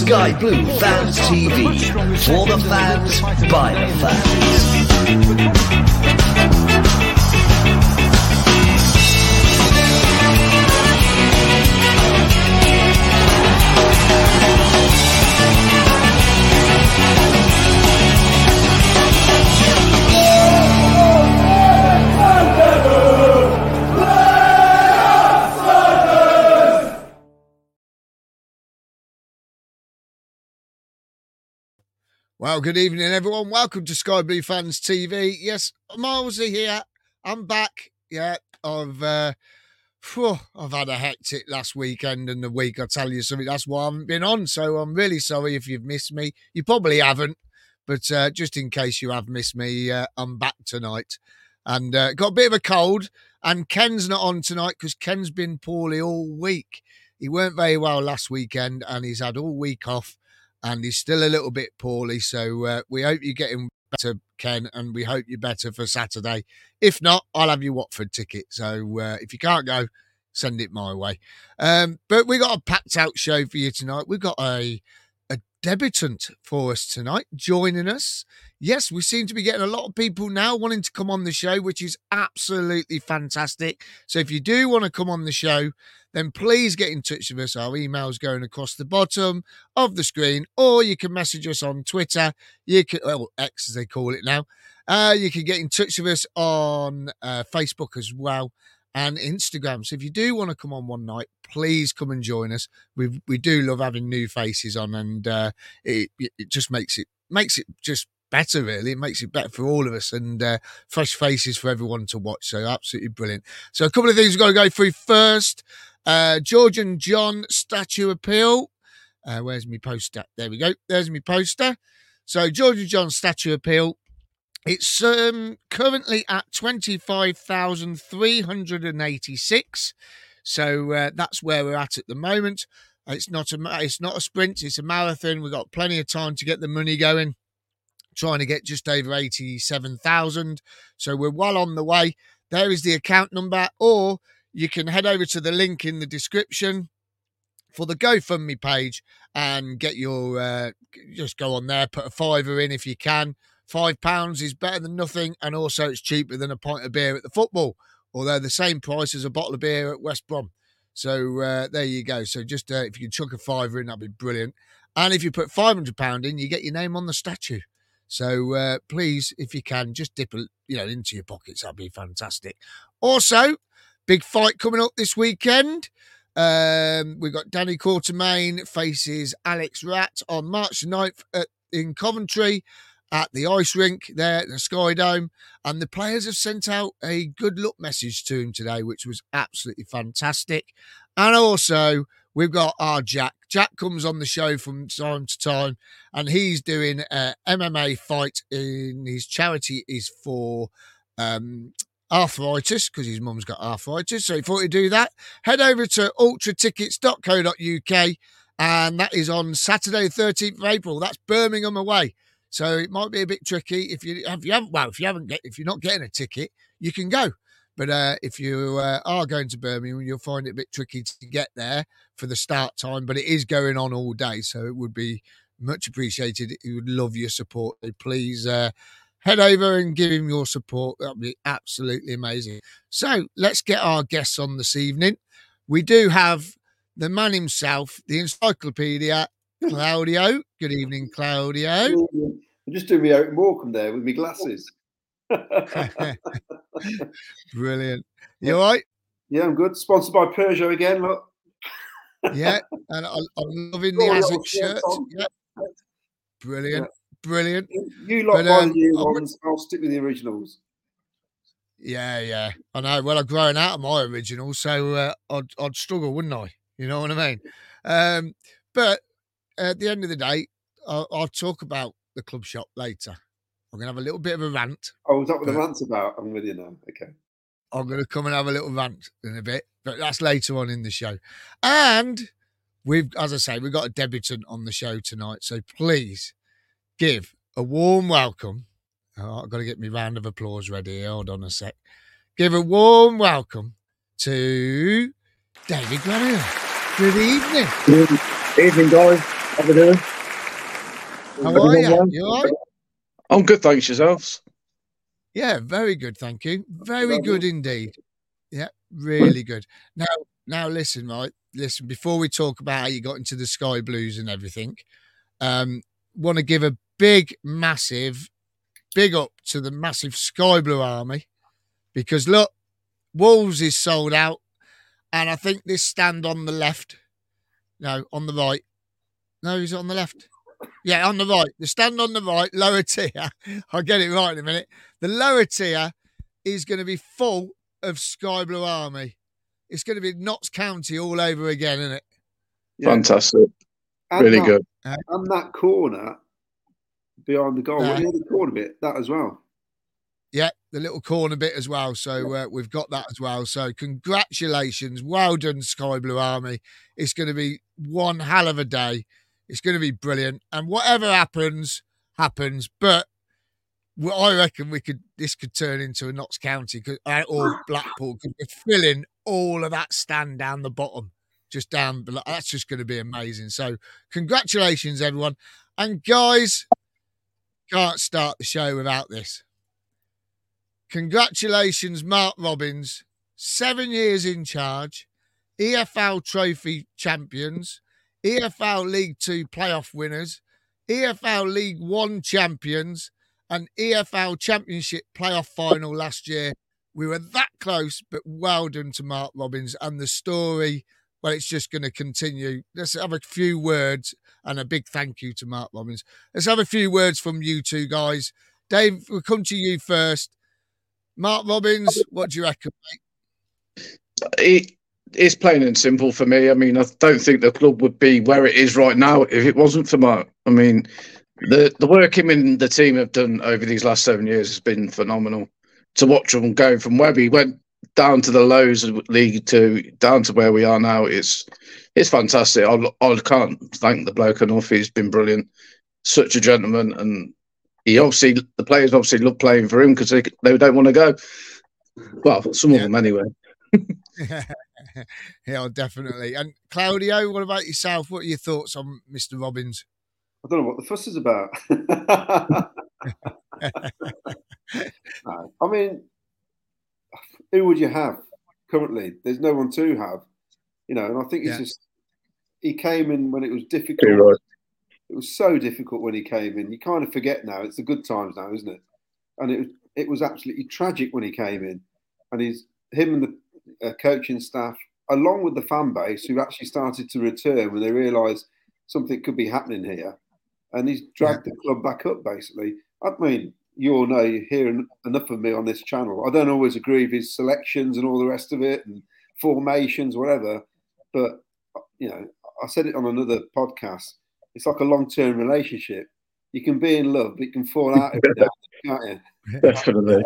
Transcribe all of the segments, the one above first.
Sky Blue Fans TV. For the fans, by the fans. Well, good evening, everyone. Welcome to Sky Blue Fans TV. Yes, Miles are here. I'm back. Yeah, I've had a hectic last weekend and the week. I'll tell you something. That's why I haven't been on. So I'm really sorry if you've missed me. You probably haven't, but just in case you have missed me, I'm back tonight. And got a bit of a cold. And Ken's not on tonight because Ken's been poorly all week. He weren't very well last weekend and he's had all week off. And he's still a little bit poorly, so we hope you're getting better, Ken, and we hope you're better for Saturday. If not, I'll have your Watford ticket. So if you can't go, send it my way. But we got a packed-out show for you tonight. We've got a debutant for us tonight joining us. Yes, we seem to be getting a lot of people now wanting to come on the show, which is absolutely fantastic. So if you do want to come on the show, then please get in touch with us. Our email's going across the bottom of the screen, or you can message us on Twitter. You can, well, X as they call it now. You can get in touch with us on Facebook as well and Instagram. So if you do want to come on one night, please come and join us. We do love having new faces on, and it just makes it just better, really. It makes it better for all of us, and fresh faces for everyone to watch. So absolutely brilliant. So a couple of things we've got to go through first. George and John statue appeal. Where's my poster? There we go. There's my poster. So George and John statue appeal. It's currently at 25,386. So that's where we're at the moment. It's not a sprint. It's a marathon. We've got plenty of time to get the money going. Trying to get just over 87,000. So we're well on the way. There is the account number, or you can head over to the link in the description for the GoFundMe page and get your, just go on there, put a £5 in if you can. £5 is better than nothing, and also it's cheaper than a pint of beer at the football, although the same price as a bottle of beer at West Brom. So there you go. So just if you can chuck a £5 in, that'd be brilliant. And if you put £500 in, you get your name on the statue. So please, if you can, just dip into your pockets. That'd be fantastic. Also, big fight coming up this weekend. We've got Danny Quartermain faces Alex Rat on March 9th in Coventry at the ice rink there at the Sky Dome. And the players have sent out a good luck message to him today, which was absolutely fantastic. And also, we've got our Jack. Jack comes on the show from time to time, and he's doing an MMA fight. In his charity is for arthritis, because his mum's got arthritis. So he thought he'd do that. Head over to ultratickets.co.uk, and that is on Saturday, 13th of April. That's Birmingham away. So it might be a bit tricky if you're not getting a ticket, you can go. But if you are going to Birmingham, you'll find it a bit tricky to get there for the start time. But it is going on all day, so it would be much appreciated. He would love your support. So please head over and give him your support. That would be absolutely amazing. So let's get our guests on this evening. We do have the man himself, the encyclopedia, Claudio. Good evening, Claudio. I'm just doing my open Morecambe there with my glasses. Brilliant. You all right? Yeah, I'm good. Sponsored by Peugeot again, look. Yeah, and I'm loving the Azuk shirt. Yeah. Brilliant. Yeah. Brilliant. You lot buy the new ones, I'll stick with the originals. Yeah. I know. Well, I'm growing out of my originals, so I'd struggle, wouldn't I? You know what I mean? But at the end of the day, I'll talk about the club shop later. I'm going to have a little bit of a rant. Oh, is that what the rant's about? I'm with you now. Okay. I'm going to come and have a little rant in a bit, but that's later on in the show. And as I say, we've got a debutant on the show tonight. So please give a warm welcome. Oh, I've got to get my round of applause ready. Hold on a sec. Give a warm welcome to David Graham. Good evening. Good evening, guys. How we doing? How are you? You all right? I'm good, thanks. Yourselves? Yeah, very good, thank you. Very good indeed. Yeah, really good. Now listen, right? Listen, before we talk about how you got into the Sky Blues and everything, want to give a big up to the massive Sky Blue Army, because look, Wolves is sold out, and I think this stand on the left, no, on the right. No, is it on the left? Yeah, on the right. The stand on the right, lower tier. I'll get it right in a minute. The lower tier is going to be full of Sky Blue Army. It's going to be Notts County all over again, isn't it? Yeah. Fantastic. Really good. And that corner behind the goal, the corner bit, that as well. Yeah, the little corner bit as well. So we've got that as well. So congratulations. Well done, Sky Blue Army. It's going to be one hell of a day. It's going to be brilliant. And whatever happens. But I reckon this could turn into a Notts County or Blackpool, because we're filling all of that stand down the bottom, just down below. That's just going to be amazing. So congratulations, everyone. And guys, can't start the show without this. Congratulations, Mark Robins, 7 years in charge, EFL Trophy champions, EFL League 2 playoff winners, EFL League 1 champions, and EFL Championship playoff final last year. We were that close, but well done to Mark Robins. And the story, well, it's just going to continue. Let's have a few words, and a big thank you to Mark Robins. Let's have a few words from you two guys. Dave, we'll come to you first. Mark Robins, what do you reckon, mate? It's plain and simple for me. I mean, I don't think the club would be where it is right now if it wasn't for Mark. I mean, the work him and the team have done over these last 7 years has been phenomenal. To watch them go from where we went down to the lows of League 2 down to where we are now, it's fantastic. I can't thank the bloke enough. He's been brilliant. Such a gentleman, and the players obviously love playing for him because they don't want to go. Well, some of them anyway. Yeah, definitely. And Claudio, what about yourself? What are your thoughts on Mr. Robins? I don't know what the fuss is about. I mean, who would you have currently? There's no one to have, and I think it's just he came in when it was difficult. Right. It was so difficult when he came in. You kind of forget now. It's the good times now, isn't it? And it was absolutely tragic when he came in. And him and the coaching staff, along with the fan base, who actually started to return when they realised something could be happening here. And he's dragged the club back up, basically. I mean, you all know, you hear enough of me on this channel. I don't always agree with his selections and all the rest of it, and formations, whatever. But, I said it on another podcast. It's like a long-term relationship. You can be in love, but you can fall out every day, can't you? Definitely.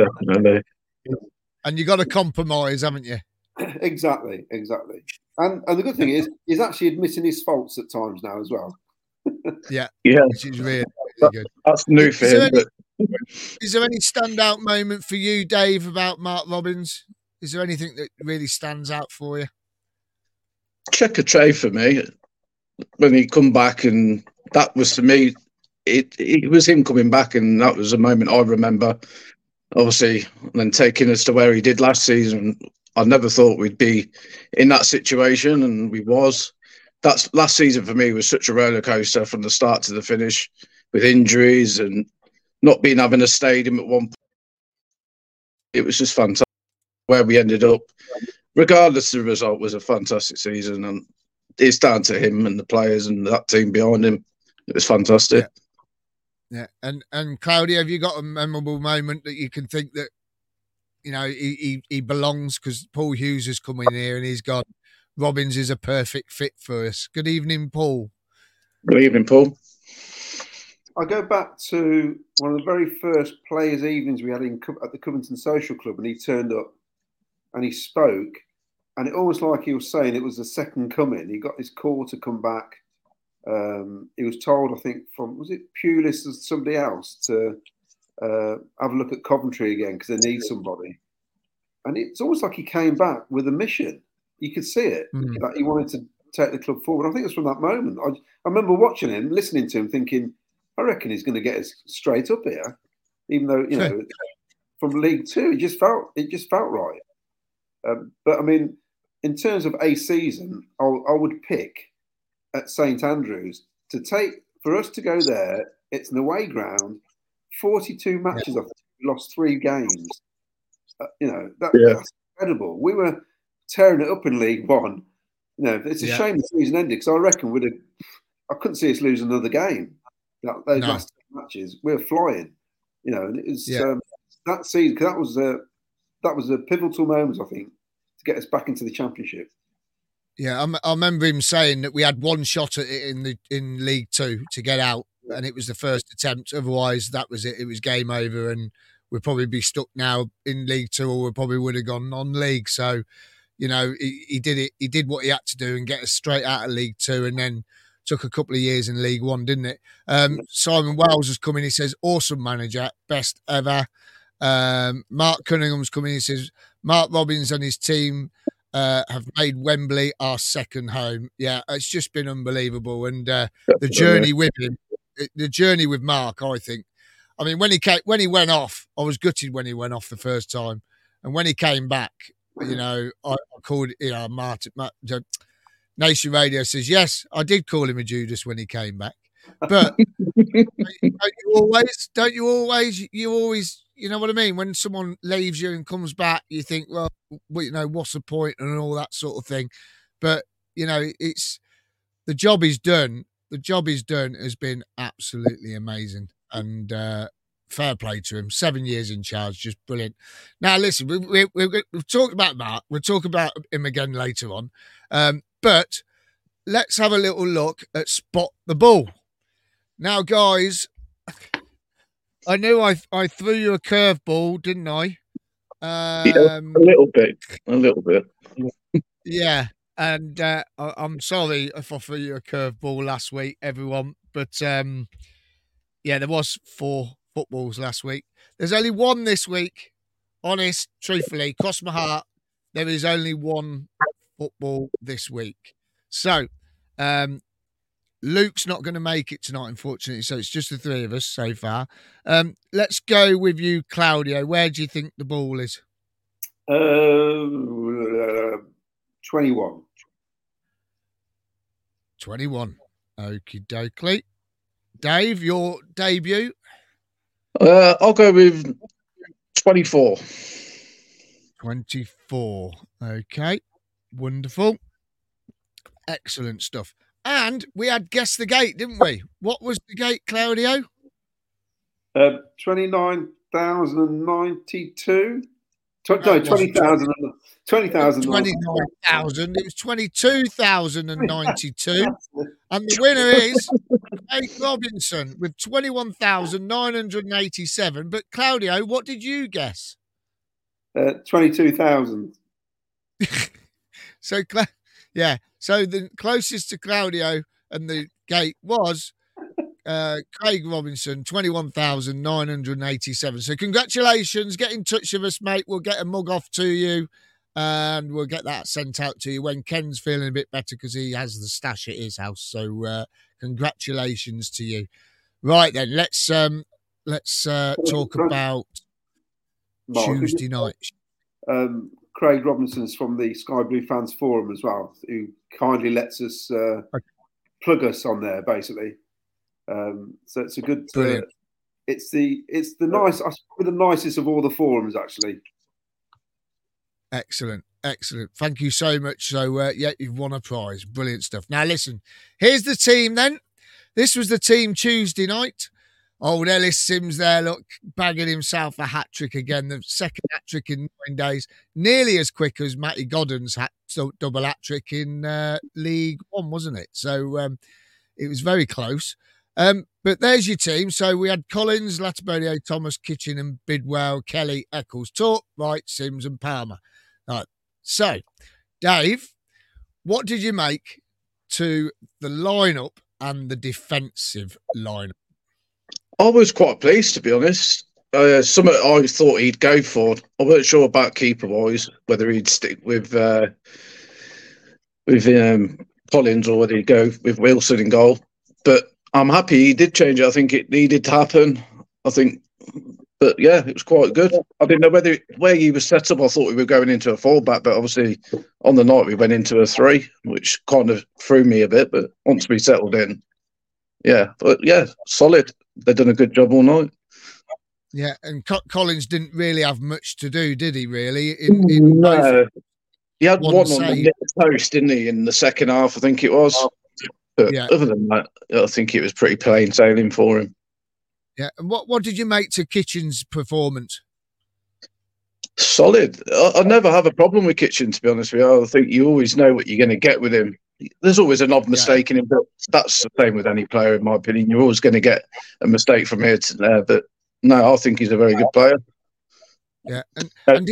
And you got to compromise, haven't you? Exactly. And the good thing is, he's actually admitting his faults at times now as well. Yeah. Which is really good. That's new for him. Is there any standout moment for you, Dave, about Mark Robins? Is there anything that really stands out for you? Checker Trey for me. When he come back, and that was, to me, it was him coming back, and that was a moment I remember, obviously, and then taking us to where he did last season. I never thought we'd be in that situation, and we was. That's last season for me was such a roller coaster from the start to the finish, with injuries and not being having a stadium at one point. It was just fantastic where we ended up. Regardless of the result, was a fantastic season, and it's down to him and the players and that team behind him. It was fantastic. Yeah. And Claudia, have you got a memorable moment that you can think that, he belongs? Because Paul Hughes has come in here and he's gone, Robins is a perfect fit for us. Good evening, Paul. Good evening, Paul. I go back to one of the very first players' evenings we had at the Covington Social Club, and he turned up and he spoke. And it almost like he was saying it was the second coming. He got his call to come back. He was told, I think, was it Pulis or somebody else, to have a look at Coventry again because they need somebody. And it's almost like he came back with a mission. You could see it. Like he wanted to take the club forward. I think it was from that moment. I remember watching him, listening to him, thinking, I reckon he's going to get us straight up here, even though from League Two, it just felt right. But I mean, in terms of a season, I would pick at St Andrews for us to go there. It's an away ground, 42 matches. I think we lost 3 games. That's incredible. We were tearing it up in League One. It's a shame the season ended because I reckon I couldn't see us lose another game. Those last 2 matches, we were flying. And it was that season. That was a pivotal moment, I think, to get us back into the Championship. Yeah, I remember him saying that we had one shot at it in League Two to get out, and it was the first attempt. Otherwise, that was it. It was game over, and we'd probably be stuck now in League Two, or we probably would have gone non-league. So, he did it. He did what he had to do and get us straight out of League Two, and then took a couple of years in League One, didn't it? Simon Wells has come in. He says, "Awesome manager, best ever." Mark Cunningham's come in. He says, "Mark Robins and his team have made Wembley our second home." Yeah, it's just been unbelievable, and the journey with him, the journey with Mark, I think. I mean, when he went off, I was gutted when he went off the first time, and when he came back, I called Martin. Nation Radio says, yes, I did call him a Judas when he came back. But don't you always, you know what I mean? When someone leaves you and comes back, you think, well, what's the point and all that sort of thing. But, it's the job is done. The job is done has been absolutely amazing. And fair play to him. 7 years in charge, just brilliant. Now, listen, we've talked about Mark. We'll talk about him again later on. But let's have a little look at Spot the Ball. Now, guys, I knew I threw you a curveball, didn't I? A little bit. Yeah, and I'm sorry if I threw you a curveball last week, everyone. But, there was 4 footballs last week. There's only 1 this week. Honest, truthfully, cross my heart, there is only 1 football this week. So, Luke's not going to make it tonight, unfortunately. So it's just the 3 of us so far. Let's go with you, Claudio. Where do you think the ball is? 21. 21. Okie dokie. Dave, your debut? I'll go with 24. 24. Okay. Wonderful. Excellent stuff. And we had Guess the Gate, didn't we? What was the gate, Claudio? 29,092. No, 20,000. 20,000. 29,000. It was 22,092. And the winner is Craig Robinson with 21,987. But Claudio, what did you guess? 22,000. So, so the closest to Claudio and the gate was Craig Robinson, 21,987. So congratulations. Get in touch with us, mate. We'll get a mug off to you and we'll get that sent out to you when Ken's feeling a bit better because he has the stash at his house. So congratulations to you. Right then, let's talk about Tuesday night. Craig Robinson's from the Sky Blue Fans Forum as well, who kindly lets us plug us on there, basically. So it's a good. It's the nicest of all the forums, actually. Excellent. Thank you so much. So you've won a prize. Brilliant stuff. Now listen, here's the team. Then this was the team Tuesday night. Old Ellis Sims there, look, bagging himself a hat-trick again, the second hat-trick in 9 days, nearly as quick as Matty Godden's double hat-trick in League One, wasn't it? So it was very close. But there's your team. So we had Collins, Latibodier, Thomas, Kitchen and Bidwell, Kelly, Eccles, Torp, Wright, Sims and Palmer. Right. So, Dave, what did you make to the lineup and the defensive lineup? I was quite pleased, to be honest. Something I thought he'd go for. I wasn't sure about keeper-wise, whether he'd stick with Collins, or whether he'd go with Wilson in goal. But I'm happy he did change it. I think it needed to happen. But yeah, it was quite good. I didn't know where he was set up. I thought we were going into a fallback, but obviously on the night we went into a 3, which kind of threw me a bit. But once we settled in, solid. They've done a good job all night. Yeah, and Collins didn't really have much to do, did he? Really? No, he had one on the near post, didn't he? In the second half, I think it was. But other than that, I think it was pretty plain sailing for him. Yeah, and what did you make to Kitchen's performance? Solid. I never have a problem with Kitchen, to be honest with you. I think you always know what you're going to get with him. There's always an odd mistake in him, but that's the same with any player, in my opinion. You're always going to get a mistake from here to there. But no, I think he's a very good player. Yeah, and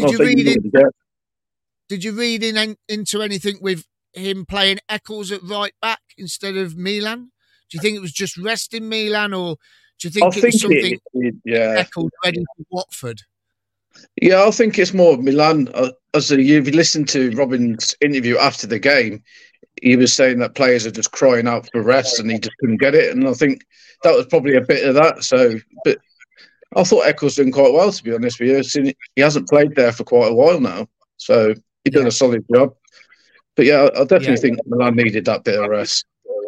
did you read into anything with him playing Eccles at right back instead of Milan? Do you think it was just resting Milan, or do you think it was something Eccles ready for Watford? Yeah, I think it's more Milan. If you listen to Robin's interview after the game, he was saying that players are just crying out for rest and he just couldn't get it. And I think that was probably a bit of that. But I thought Eccles doing quite well, to be honest with you. He hasn't played there for quite a while now. So he's done a solid job. But yeah, I definitely think Milan needed that bit of rest.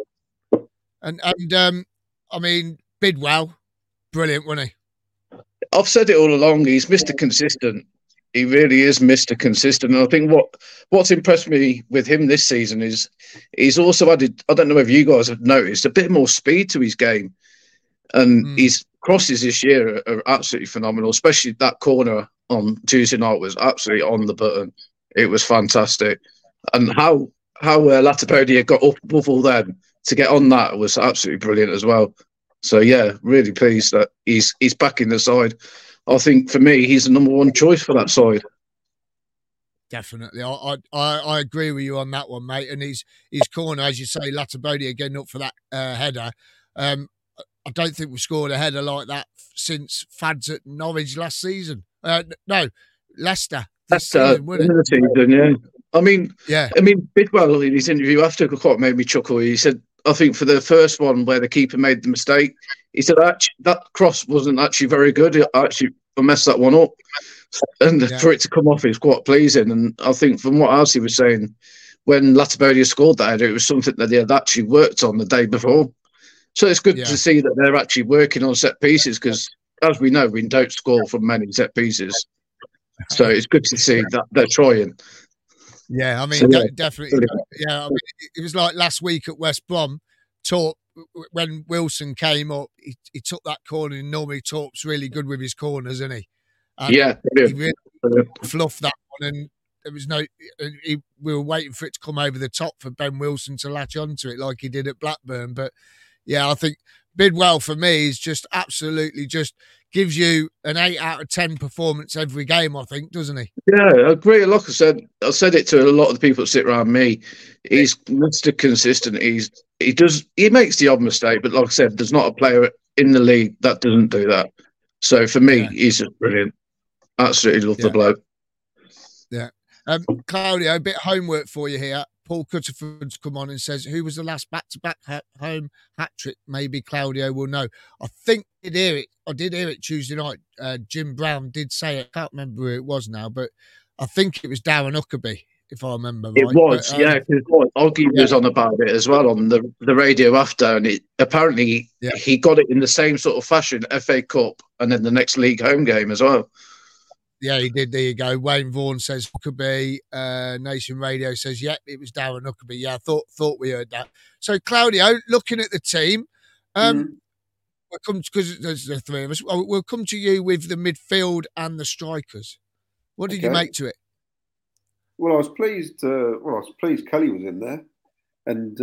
And I mean, Bidwell, brilliant, wasn't he? I've said it all along. He's Mr. Consistent. He really is Mr. Consistent. And I think what's impressed me with him this season is he's also added, I don't know if you guys have noticed, a bit more speed to his game. And his crosses this year are absolutely phenomenal, especially that corner on Tuesday night was absolutely on the button. It was fantastic. And how Latipodia got up above all them to get on that was absolutely brilliant as well. So, yeah, really pleased that he's back in the side. I think, for me, he's the number one choice for that side. Definitely. I agree with you on that one, mate. And his corner, as you say, Latipodia getting up for that header. I don't think we've scored a header like that since Fads at Norwich last season. No, Leicester this season, wasn't it? Season, yeah. I mean, Bidwell, in his interview after, quite made me chuckle. He said, I think for the first one where the keeper made the mistake, he said that cross wasn't actually very good. I messed that one up. And for it to come off is quite pleasing. And I think from what Alcy was saying, when Latipodia scored that header, it was something that they had actually worked on the day before. So it's good to see that they're actually working on set pieces because, as we know, we don't score from many set pieces. So it's good to see that they're trying. Yeah, I mean, definitely. Yeah, I mean, it was like last week at West Brom. When Wilson came up, he took that corner. And normally Torp's really good with his corners, isn't he? And he really fluffed that one, and there was we were waiting for it to come over the top for Ben Wilson to latch onto it like he did at Blackburn. But yeah, I think Bidwell for me is just absolutely just gives you an 8 out of 10 performance every game, I think, doesn't he? Yeah, I agree. Like I said it to a lot of the people that sit around me. He's Mr. Consistent. He makes the odd mistake, but like I said, there's not a player in the league that doesn't do that. So for me, he's just brilliant. Absolutely love the bloke. Yeah. Claudio, a bit of homework for you here. Paul Cutterford's come on and says, who was the last back-to-back home hat-trick? Maybe Claudio will know. I think I did hear it Tuesday night. Jim Brown did say it. I can't remember who it was now, but I think it was Darren Huckabee, if I remember right. It was, Oggy was on about it as well on the radio after, and apparently he got it in the same sort of fashion, FA Cup, and then the next league home game as well. Yeah, he did. There you go. Wayne Vaughan says Huckabee. Nation Radio says, it was Darren Huckabee. Yeah, I thought we heard that. So, Claudio, looking at the team, we'll come because there's the three of us. We'll come to you with the midfield and the strikers. What did you make to it? Well, I was pleased. Kelly was in there, and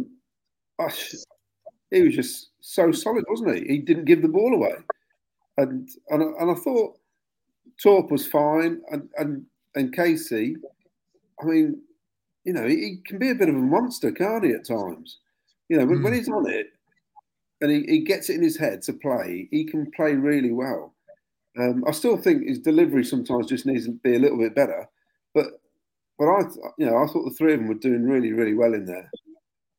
he was just so solid, wasn't he? He didn't give the ball away, and I thought Torp was fine, and Casey. I mean, he can be a bit of a monster, can't he? At times, when he's on it, and he gets it in his head to play, he can play really well. I still think his delivery sometimes just needs to be a little bit better, but I thought the three of them were doing really, really well in there.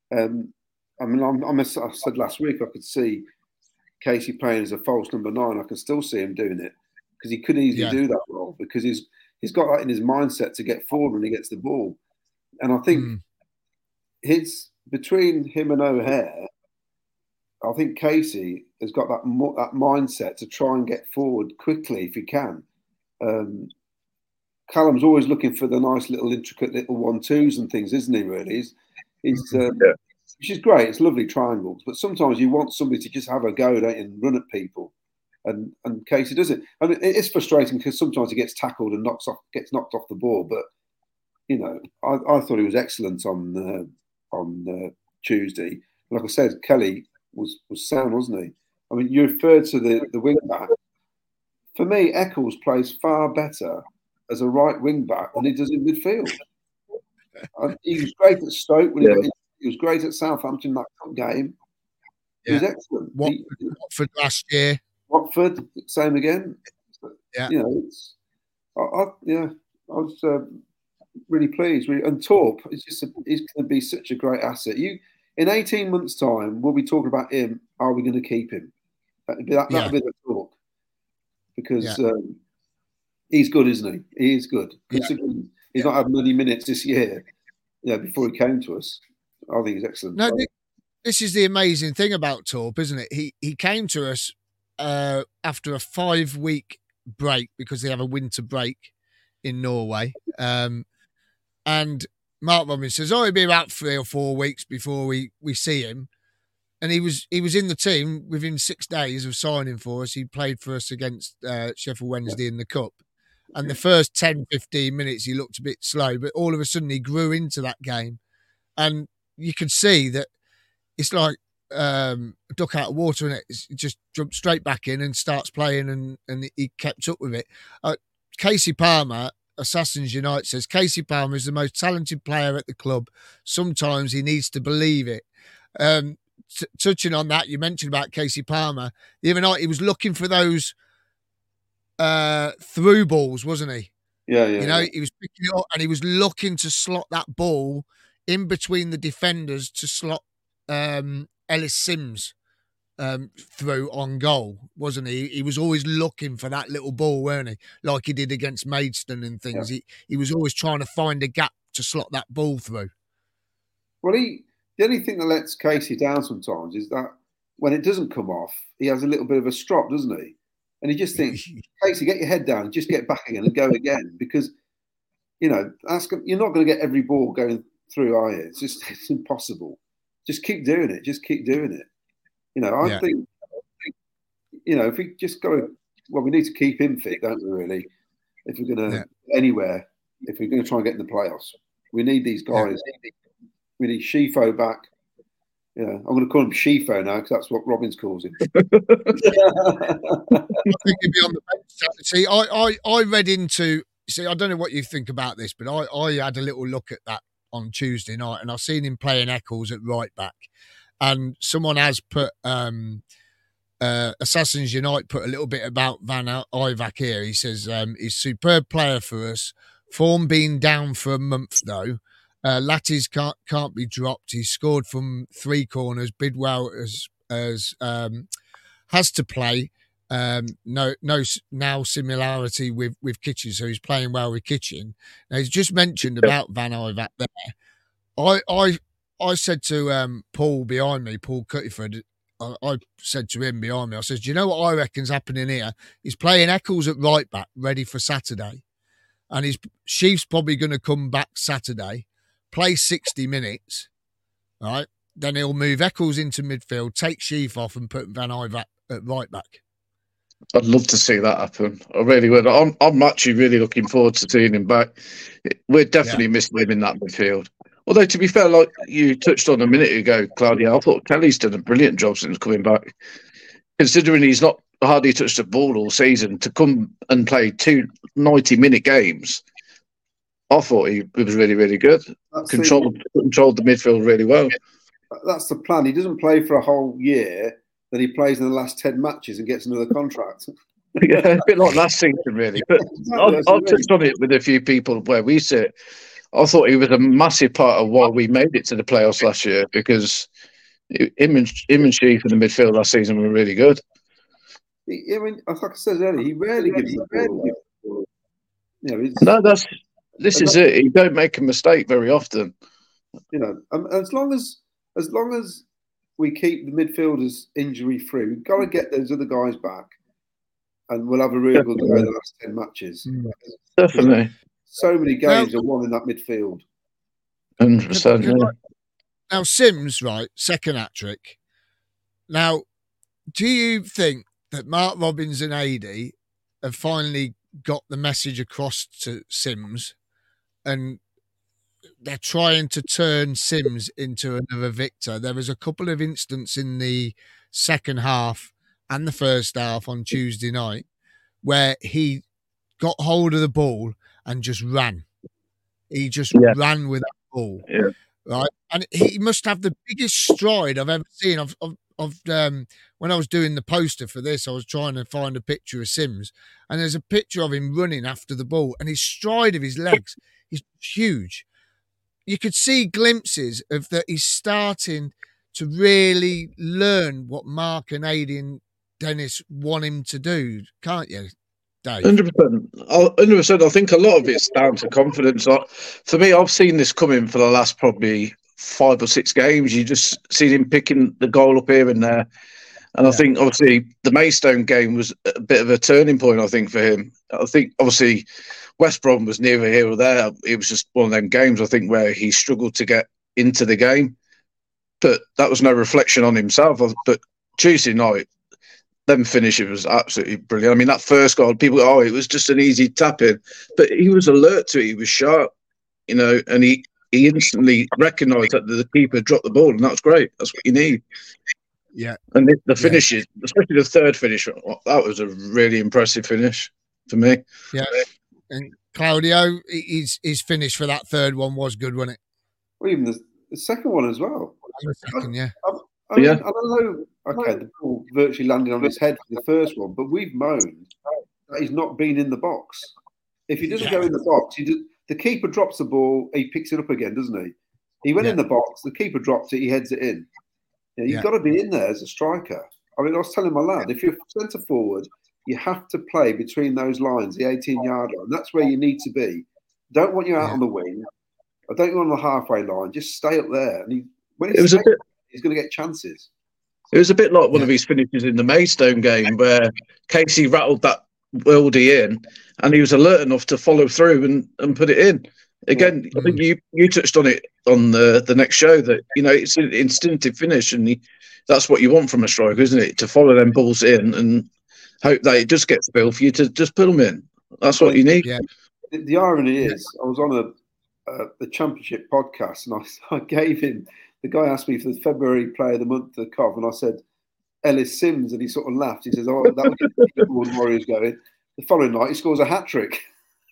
I mean, I said last week I could see Casey playing as a false number 9. I can still see him doing it because he could easily do that role because he's got that in his mindset to get forward when he gets the ball. And I think between him and O'Hare, I think Casey has got that mindset to try and get forward quickly if he can. Callum's always looking for the nice little intricate little 1-2s and things, isn't he? Really, which is great. It's lovely triangles, but sometimes you want somebody to just have a go, don't you, and run at people. And Casey does it. I mean, it's frustrating because sometimes he gets tackled and gets knocked off the ball. But you know, I thought he was excellent on Tuesday. Like I said, Kelly was sound, wasn't he? I mean, you referred to the wing back. For me, Eccles plays far better as a right wing back than he does in midfield. He was great at Stoke when he was great at Southampton that game. He was excellent. Watford last year. Watford, same again. Yeah. You know, I was really pleased. And Torp he's going to be such a great asset. In 18 months' time, we'll be talking about him. Are we going to keep him? That'll be the talk. Because he's good, isn't he? He is good. Considering he's not had many minutes this year, before he came to us. I think he's excellent. No, this is the amazing thing about Torp, isn't it? He came to us after a 5-week break because they have a winter break in Norway. And Mark Robins says, he'll be about 3 or 4 weeks before we see him. And he was in the team within 6 days of signing for us. He played for us against Sheffield Wednesday in the Cup. And the first 10, 15 minutes, he looked a bit slow, but all of a sudden he grew into that game. And you could see that it's like a duck out of water, and it just jumps straight back in and starts playing, and he kept up with it. Casey Palmer, Assassins Unite, says, Casey Palmer is the most talented player at the club. Sometimes he needs to believe it. Touching on that, you mentioned about Casey Palmer. The other night, he was looking for those through balls, wasn't he? Yeah. He was picking it up and he was looking to slot that ball in between the defenders to slot Ellis Sims through on goal, wasn't he? He was always looking for that little ball, weren't he? Like he did against Maidstone and things. Yeah. He was always trying to find a gap to slot that ball through. Well, the only thing that lets Casey down sometimes is that when it doesn't come off, he has a little bit of a strop, doesn't he? And he just thinks, Casey, get your head down and just get back again and go again. Because, you're not going to get every ball going through, are you? It's impossible. Just keep doing it. I think, if we just we need to keep him fit, don't we, really? If we're going to anywhere, if we're going to try and get in the playoffs, we need these guys. Yeah. We need Shifo back. Yeah, I'm going to call him Shifo now because that's what Robins calls him. I think he'd be on the bench. See, I read into. See, I don't know what you think about this, but I had a little look at that on Tuesday night, and I've seen him playing Eccles at right back, and someone has put Assassins Unite put a little bit about Van Ivak here. He says he's a superb player for us. Form being down for a month though. Latties can't be dropped. He scored from 3 corners. Bidwell has to play. No now similarity with Kitchen, so he's playing well with Kitchen. Now he's just mentioned about Van Ivak there. I said to Paul behind me, Paul Cuttyford, I said to him behind me, I said, do you know what I reckon's happening here? He's playing Eccles at right back, ready for Saturday, and Sheaf's probably going to come back Saturday, play 60 minutes, right? Then he'll move Eccles into midfield, take Sheaf off, and put Van Ivak at right back. I'd love to see that happen. I really would. I'm actually really looking forward to seeing him back. We're definitely missing him in that midfield. Although, to be fair, like you touched on a minute ago, Claudia, I thought Kelly's done a brilliant job since coming back. Considering he's not hardly touched the ball all season, to come and play 2 90-minute games, I thought he was really, really good. Controlled the midfield really well. That's the plan. He doesn't play for a whole year. Then he plays in the last 10 matches and gets another contract. Yeah, a bit like last season, really. But I've touched on it with a few people where we sit. I thought he was a massive part of why we made it to the playoffs last year, because him and Sheaf in the midfield last season were really good. I mean, like I said earlier, he rarely gives the ball. This is it. He don't make a mistake very often. As long as we keep the midfielders injury free, we've got to get those other guys back, and we'll have a real good go in the last 10 matches. Definitely. So many games are won in that midfield. 100%. Now, Sims, right, second hat-trick. Now, do you think that Mark Robins and AD have finally got the message across to Sims, and they're trying to turn Sims into another Victor? There was a couple of instances in the second half and the first half on Tuesday night where he got hold of the ball and just ran. He just ran with that ball. Yeah. Right, and he must have the biggest stride I've ever seen. When I was doing the poster for this, I was trying to find a picture of Sims, and there's a picture of him running after the ball, and his stride of his legs is huge. You could see glimpses of that. He's starting to really learn what Mark and Aidan Dennis want him to do, can't you, Dave? 100%. 100%. I think a lot of it's down to confidence. For me, I've seen this coming for the last probably 5 or 6 games. You just see him picking the goal up here and there. And I think, obviously, the Maidstone game was a bit of a turning point, I think, for him. I think, obviously, West Brom was neither here or there. It was just one of them games, I think, where he struggled to get into the game. But that was no reflection on himself. But Tuesday night, them finishing was absolutely brilliant. I mean, that first goal, people go, it was just an easy tap in. But he was alert to it. He was sharp, and he instantly recognised that the keeper dropped the ball, and that's great. That's what you need. Yeah. And the finishes, especially the third finish, that was a really impressive finish for me. Yeah. And Claudio, his finish for that third one was good, wasn't it? Well, even the second one as well. The second, I mean, I don't know. Okay, the ball virtually landed on his head for the first one, but we've moaned that he's not been in the box. If he doesn't go in the box, the keeper drops the ball, he picks it up again, doesn't he? He went in the box, the keeper dropped it, he heads it in. You've got to be in there as a striker. I mean, I was telling my lad, if you're centre forward, you have to play between those lines, the 18-yard line. That's where you need to be. Don't want you out on the wing. I don't want you on the halfway line. Just stay up there. And he's going to get chances. It was a bit like one of his finishes in the Maidstone game where Casey rattled that worldie in, and he was alert enough to follow through and put it in. Again, I think you touched on it on the next show that, it's an instinctive finish, and that's what you want from a striker, isn't it? To follow them balls in and hope that it just gets the bill for you to just put them in. That's what you need. Yeah. The irony is, I was on the Championship podcast, and I gave him, the guy asked me for the February Player of the Month at Cov, and I said Ellis Sims, and he sort of laughed. He says, "Oh, that would get the Warriors going." The following night, he scores a hat-trick.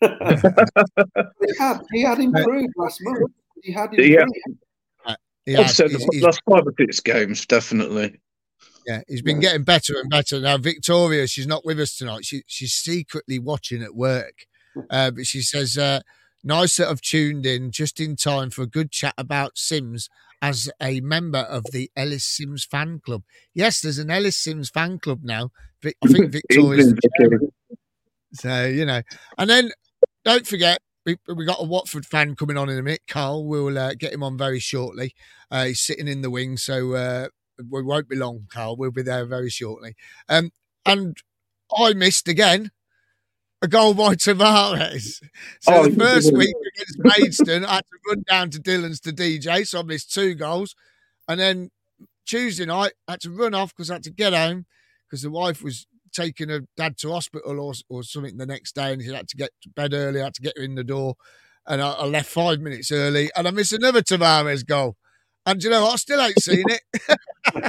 he had improved last month. He had improved. That's 5 or 6 games, definitely. Yeah, he's been getting better and better. Now, Victoria, she's not with us tonight. She's secretly watching at work. But she says, nice that I've tuned in just in time for a good chat about Sims as a member of the Ellis Sims fan club. Yes, there's an Ellis Sims fan club now. I think Victoria's the chairman. So, and then don't forget, we got a Watford fan coming on in a minute. Carl, we'll get him on very shortly. He's sitting in the wing, so we won't be long, Carl. We'll be there very shortly. And I missed again a goal by Tavares. So the first week against Maidstone, I had to run down to Dillon's to DJ, so I missed 2 goals. And then Tuesday night, I had to run off because I had to get home because the wife was taking her dad to hospital or something the next day, and she had to get to bed early. I had to get her in the door, and I left 5 minutes early, and I missed another Tavares goal. And I still ain't seen it.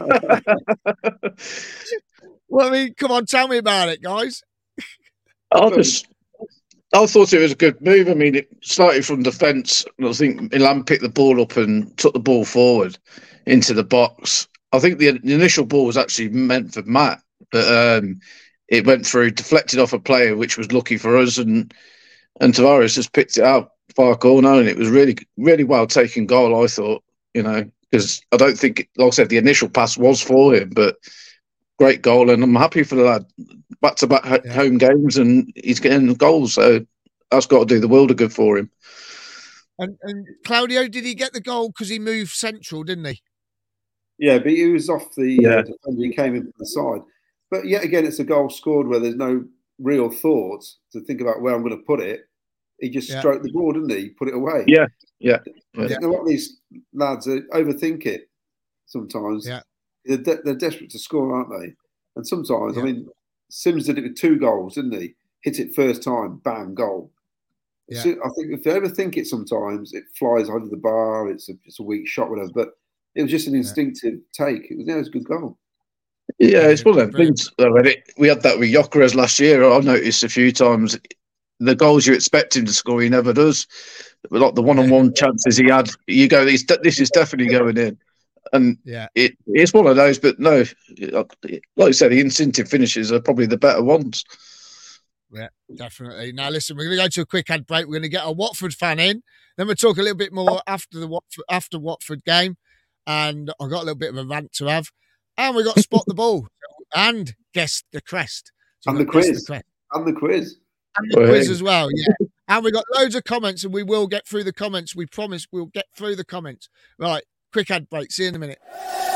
Well, I mean, come on, tell me about it, guys. I thought it was a good move. I mean, it started from defence, and I think Milan picked the ball up and took the ball forward into the box. I think the initial ball was actually meant for Matt, but it went through, deflected off a player, which was lucky for us, and Tavares just picked it out far corner, and it was really, really well taken goal, I thought, because I don't think, like I said, the initial pass was for him, but great goal, and I'm happy for the lad. Back-to-back home games, and he's getting goals, so that's got to do the world of good for him. And Claudio, did he get the goal because he moved central, didn't he? Yeah, but he was off the defender. He came in from the side. But yet again, it's a goal scored where there's no real thought to think about where I'm going to put it. He just stroked the ball, didn't he? Put it away. Yeah. I think a lot of these lads overthink it sometimes. Yeah. They're desperate to score, aren't they? And sometimes, I mean, Sims did it with 2 goals, didn't he? Hit it first time, bang, goal. Yeah. So I think if they overthink it sometimes, it flies over the bar, it's a weak shot, whatever. But it was just an instinctive take. It was a good goal. Yeah, it's one of them things. We had that with Gyökeres last year. I noticed a few times the goals you expect him to score, he never does. But like the one-on-one chances he had, you go, this is definitely going in. And it's one of those, but no, like I said, the instinctive finishes are probably the better ones. Yeah, definitely. Now, listen, we're going to go to a quick ad break. We're going to get a Watford fan in. Then we'll talk a little bit more after the Watford game. And I've got a little bit of a rant to have. And we've got to spot the ball and guess the crest. So and the quiz. And the quiz. And the quiz as well, yeah. And we've got loads of comments, and we will get through the comments. We promise we'll get through the comments. Right, quick ad break. See you in a minute.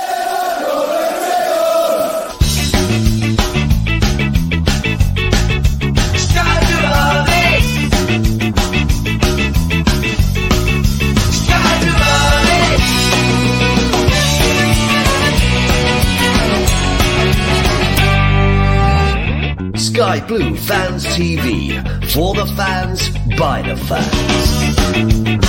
Sky Blue Fans TV, for the fans, by the fans.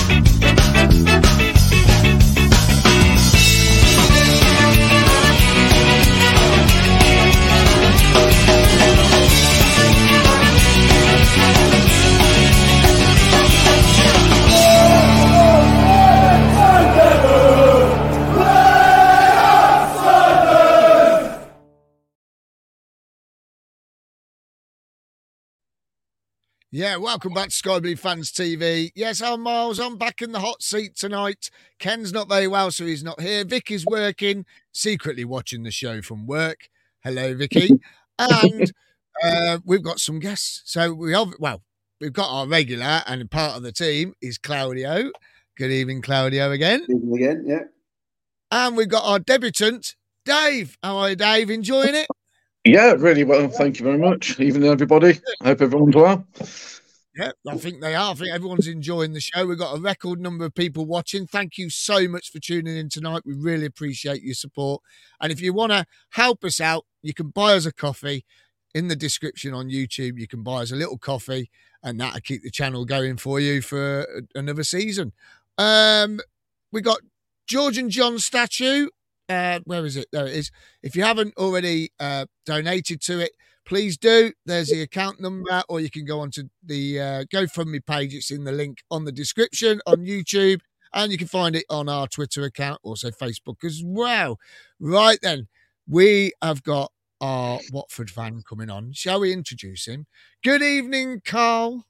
Yeah, welcome back to Sky Blue Fans TV. Yes, I'm Miles. I'm back in the hot seat tonight. Ken's not very well, so he's not here. Vicky's working, secretly watching the show from work. Hello, Vicky. And we've got some guests. So we've got our regular, and part of the team is Claudio. Good evening, Claudio, again. Good evening again, yeah. And we've got our debutant, Dave. How are you, Dave? Enjoying it? Yeah, really well. Thank you very much. Evening, everybody. I hope everyone's well. Yeah, I think they are. I think everyone's enjoying the show. We've got a record number of people watching. Thank you so much for tuning in tonight. We really appreciate your support. And if you want to help us out, you can buy us a coffee in the description on YouTube. You can buy us a little coffee, and that'll keep the channel going for you for another season. We got George and John statue. Where is it? There it is. If you haven't already donated to it, please do. There's the account number, or you can go onto the GoFundMe page. It's in the link on the description on YouTube, and you can find it on our Twitter account, also Facebook as well. Right then, we have got our Watford fan coming on. Shall we introduce him? Good evening, Carl.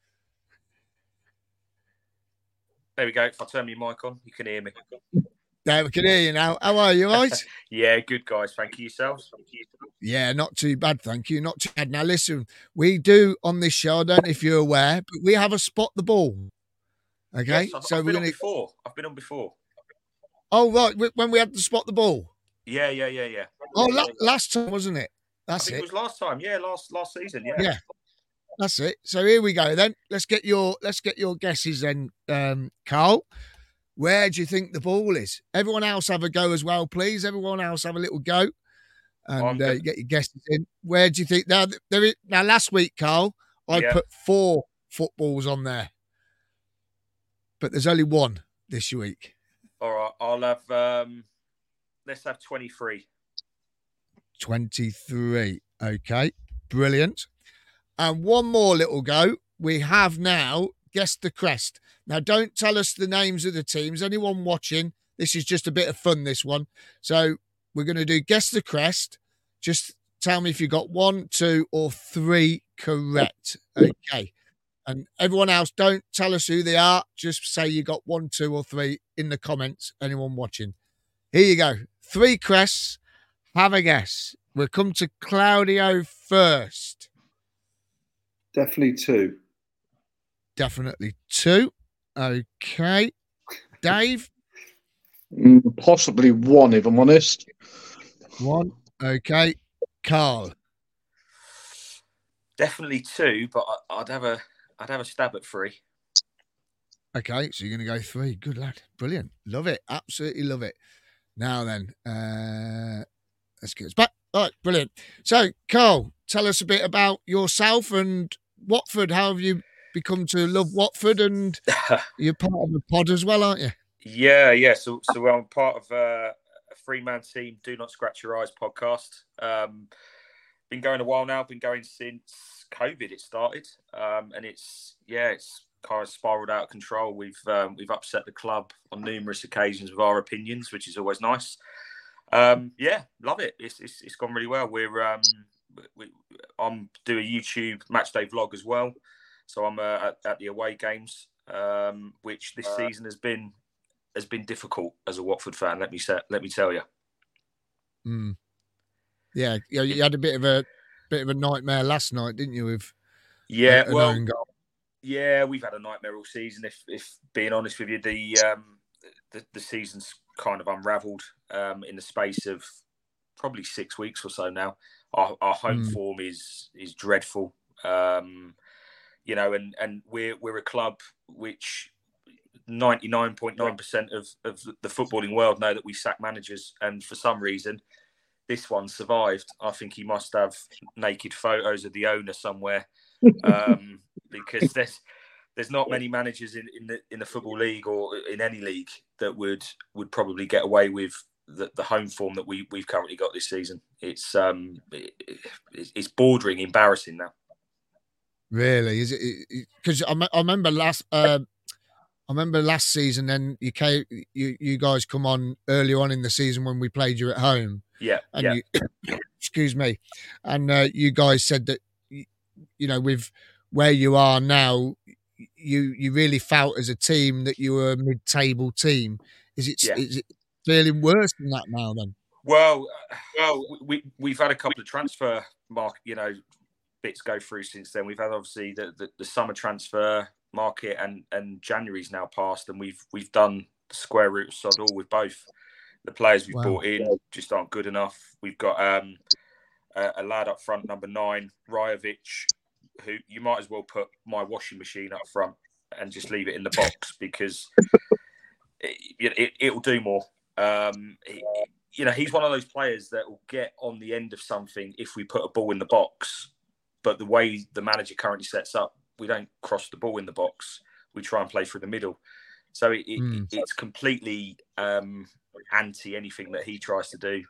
There we go. If I turn my mic on, you can hear me. Yeah, we can hear you now. How are you, right? Yeah, good, guys. Thank you, yourselves. Yeah, not too bad, thank you. Not too bad. Now, listen, we do on this show, I don't know if you're aware, but we have a spot the ball. Okay? Yes, I've been on before. Oh, right. When we had to spot the ball? Yeah. Oh, last time, wasn't it? I think it was last time. Yeah, last season. Yeah. Yeah. That's it. So here we go then. Let's get your guesses then, Carl. Where do you think the ball is? Everyone else have a go as well, please. Everyone else have a little go, and get your guesses in. Where do you think? Now, last week, Carl, I put 4 footballs on there, but there's only 1 this week. All right, I'll have. Let's have 23. 23. Okay, brilliant. And one more little go. We have now guessed the crest. Now, don't tell us the names of the teams. Anyone watching, this is just a bit of fun, this one. So we're going to do guess the crest. Just tell me if you got 1, 2, or 3 correct. Okay. And everyone else, don't tell us who they are. Just say you got 1, 2, or 3 in the comments. Anyone watching? Here you go. 3 crests. Have a guess. We'll come to Claudio first. Definitely 2. Definitely 2. Okay. Dave? Possibly 1, if I'm honest. 1. Okay. Carl? Definitely 2, but I'd have a stab at 3. Okay, so you're going to go 3. Good lad. Brilliant. Love it. Absolutely love it. Now then, let's get us back. All right, brilliant. So, Carl, tell us a bit about yourself and Watford. How have you become to love Watford? And you're part of the pod as well, aren't you? Yeah. So I'm part of a 3-man team, Do Not Scratch Your Eyes podcast. Been going a while now. Been going since COVID it started, and it's kind of spiraled out of control. We've upset the club on numerous occasions with our opinions, which is always nice. Love it. It's gone really well. I'm doing a YouTube matchday vlog as well, so I'm at the away games, which this season has been difficult as a Watford fan. Let me tell you. Yeah, you had a bit of a nightmare last night, didn't you? With own goal. Yeah, we've had a nightmare all season. If being honest with you, the season's kind of unravelled in the space of probably 6 weeks or so now. Our home form is dreadful. And we're a club which 99.9% of the footballing world know that we sack managers, and for some reason this one survived. I think he must have naked photos of the owner somewhere, because there's not many managers in the football league or in any league that would probably get away with the home form that we've currently got this season. It's bordering embarrassing now. Really, is it? Because I remember last season. Then you guys come on early on in the season when we played you at home. Yeah, and you, excuse me, and you guys said that with where you are now, you really felt as a team that you were a mid-table team. Is it feeling worse than that now then? Well, we've had a couple of transfer bits go through since then. We've had obviously the summer transfer market, and January's now passed, and we've done the square root of sod all with both. The players we've brought in just aren't good enough. We've got a lad up front, number 9, Rajovic, who you might as well put my washing machine up front and just leave it in the box, because it'll do more. He's one of those players that will get on the end of something if we put a ball in the box. But the way the manager currently sets up, we don't cross the ball in the box. We try and play through the middle. So it's completely anti anything that he tries to do.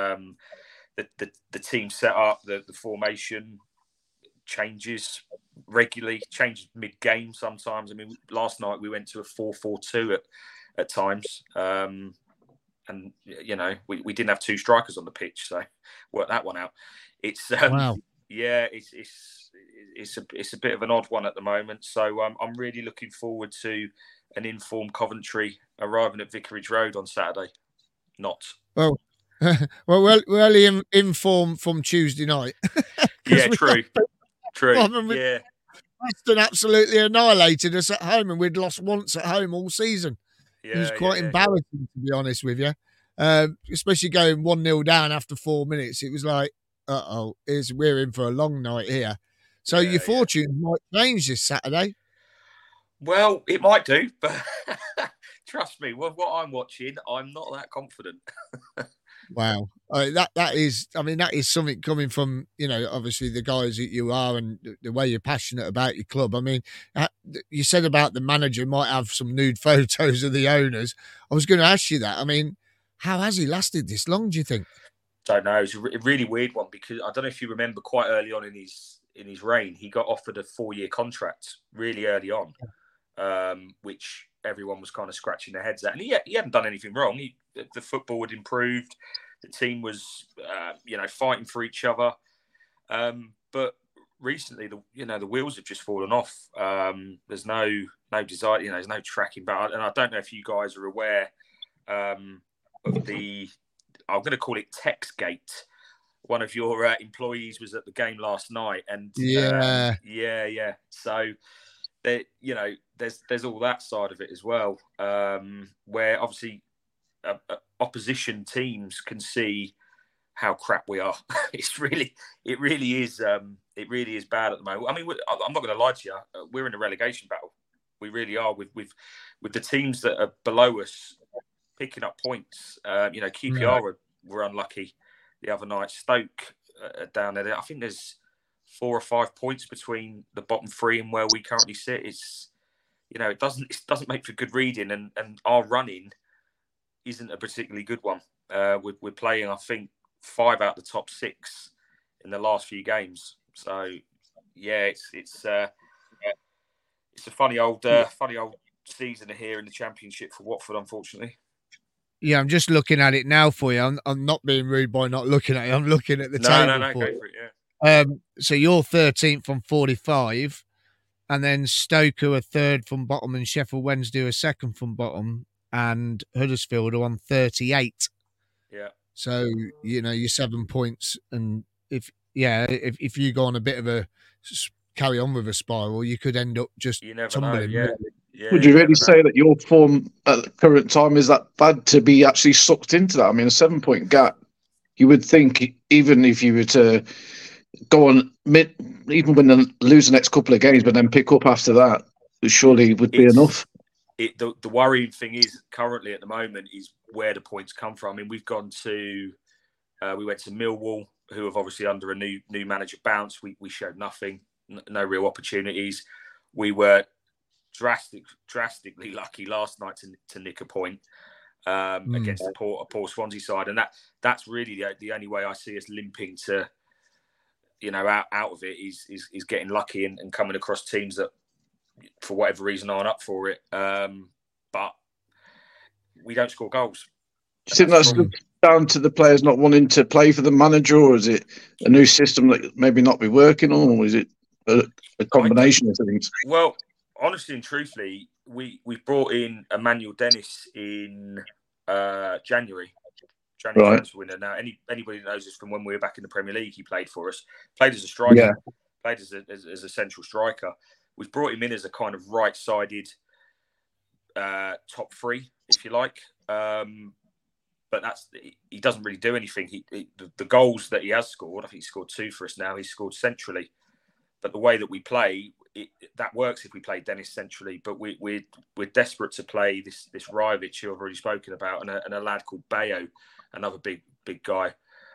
The team set up, the formation changes regularly, changes mid-game sometimes. I mean, last night we went to a 4-4-2 at times. And we didn't have 2 strikers on the pitch, so work that one out. It's wow. Yeah, it's a bit of an odd one at the moment. So I'm really looking forward to an informed Coventry arriving at Vicarage Road on Saturday. Not well. We're only informed from Tuesday night. Yeah, true. Yeah, Preston absolutely annihilated us at home, and we'd lost once at home all season. Yeah, it was quite embarrassing, to be honest with you. Especially going 1-0 down after 4 minutes. It was like, we're in for a long night here. So your fortune might change this Saturday. Well, it might do, but trust me, with what I'm watching, I'm not that confident. Wow. That is something coming from, obviously the guys that you are and the way you're passionate about your club. I mean, you said about the manager might have some nude photos of the owners. I was going to ask you that. I mean, how has he lasted this long, do you think? Don't know. It's a really weird one, because I don't know if you remember, quite early on in his reign, he got offered a 4-year contract really early on, which everyone was kind of scratching their heads at. And he hadn't done anything wrong. The football had improved. The team was, fighting for each other. But recently, the wheels have just fallen off. There's no desire, there's no tracking back. And I don't know if you guys are aware of the, I'm going to call it Textgate. One of your employees was at the game last night, and yeah. So there's all that side of it as well, where obviously opposition teams can see how crap we are. It really is bad at the moment. I mean, I'm not going to lie to you. We're in a relegation battle. We really are with the teams that are below us picking up points. QPR were unlucky the other night. Stoke down there. I think there's 4 or 5 points between the bottom 3 and where we currently sit. It's it doesn't make for good reading, and our running isn't a particularly good one. We're playing, I think, 5 out of the top 6 in the last few games. So yeah, it's a funny old season here in the Championship for Watford, unfortunately. Yeah, I'm just looking at it now for you. I'm not being rude by not looking at it. I'm looking at the table. No, for go you. for it. Yeah. So you're 13th on 45, and then Stoke are 3rd from bottom, and Sheffield Wednesday are 2nd from bottom, and Huddersfield are on 38. Yeah. So you're 7 points, and if you go on a bit of a carry on with a spiral, you could end up just tumbling. Know, yeah. Would you really say that your form at the current time is that bad to be actually sucked into that? I mean, a 7-point gap, you would think even if you were to go on even when they lose the next couple of games, but then pick up after that, it surely would be enough. The worrying thing is currently at the moment is where the points come from. I mean, we went to Millwall, who have obviously under a new manager bounce. We showed nothing, no real opportunities. We were drastically lucky last night to nick a point against a poor Swansea side, and that's really the only way I see us limping to out of it is getting lucky and coming across teams that for whatever reason aren't up for it, but we don't score goals. Do you think that's down to the players not wanting to play for the manager, or is it a new system that maybe not be working on, or is it a combination of things? Well, honestly and truthfully, we brought in Emmanuel Dennis in January transfer window. Now, anybody knows this from when we were back in the Premier League, he played for us, played as a striker, played as a central striker. We've brought him in as a kind of right-sided top 3, if you like. But he doesn't really do anything. The goals that he has scored, I think he scored 2 for us now. He's scored centrally. But the way that we play, that works if we play Dennis centrally. But we're desperate to play this Rajovic, who I've already spoken about, and a lad called Bayo, another big guy.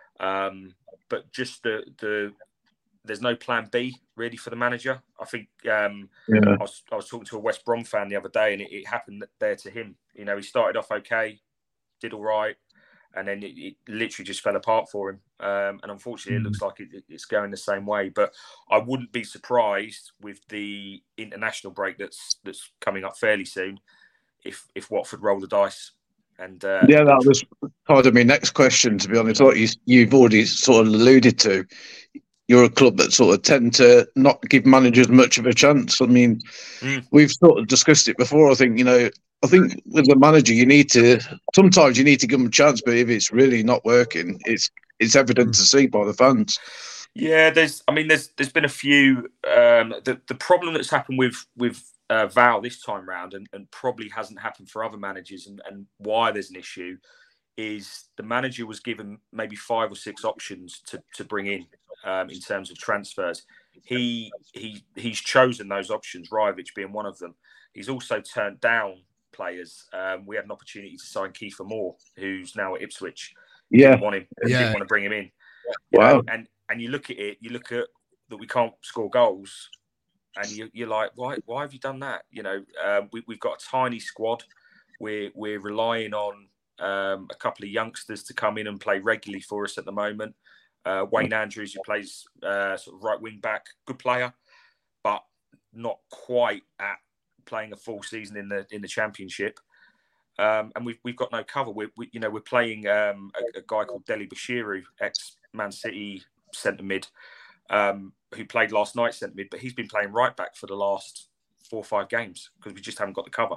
But just there's no plan B really for the manager. I think I was talking to a West Brom fan the other day, and it happened there to him. He started off okay, did all right, and then it literally just fell apart for him. And unfortunately, it looks like it's going the same way. But I wouldn't be surprised with the international break that's coming up fairly soon if Watford roll the dice. And that was part of my next question, to be honest. What you've already sort of alluded to. You're a club that sort of tend to not give managers much of a chance. I mean, we've sort of discussed it before. I think with the manager, sometimes you need to give them a chance, but if it's really not working, it's evident to see by the fans. Yeah, there's been a few. The problem that's happened with Val this time round, and probably hasn't happened for other managers, and why there's an issue, is the manager was given maybe 5 or 6 options to bring in terms of transfers. He's chosen those options, Rajovic being one of them. He's also turned down players. We had an opportunity to sign Kiefer Moore, who's now at Ipswich. Didn't want him. Didn't want to bring him in. Wow. And you look at it. You look at that we can't score goals, and you're like, why have you done that? We've got a tiny squad. We're relying on a couple of youngsters to come in and play regularly for us at the moment. Wayne Andrews, who plays sort of right wing back, good player, but not quite at playing a full season in the Championship. And we've got no cover. We're playing a guy called Deli Bashiru, ex Man City centre mid, who played last night, centre mid, but he's been playing right back for the last 4 or 5 games because we just haven't got the cover.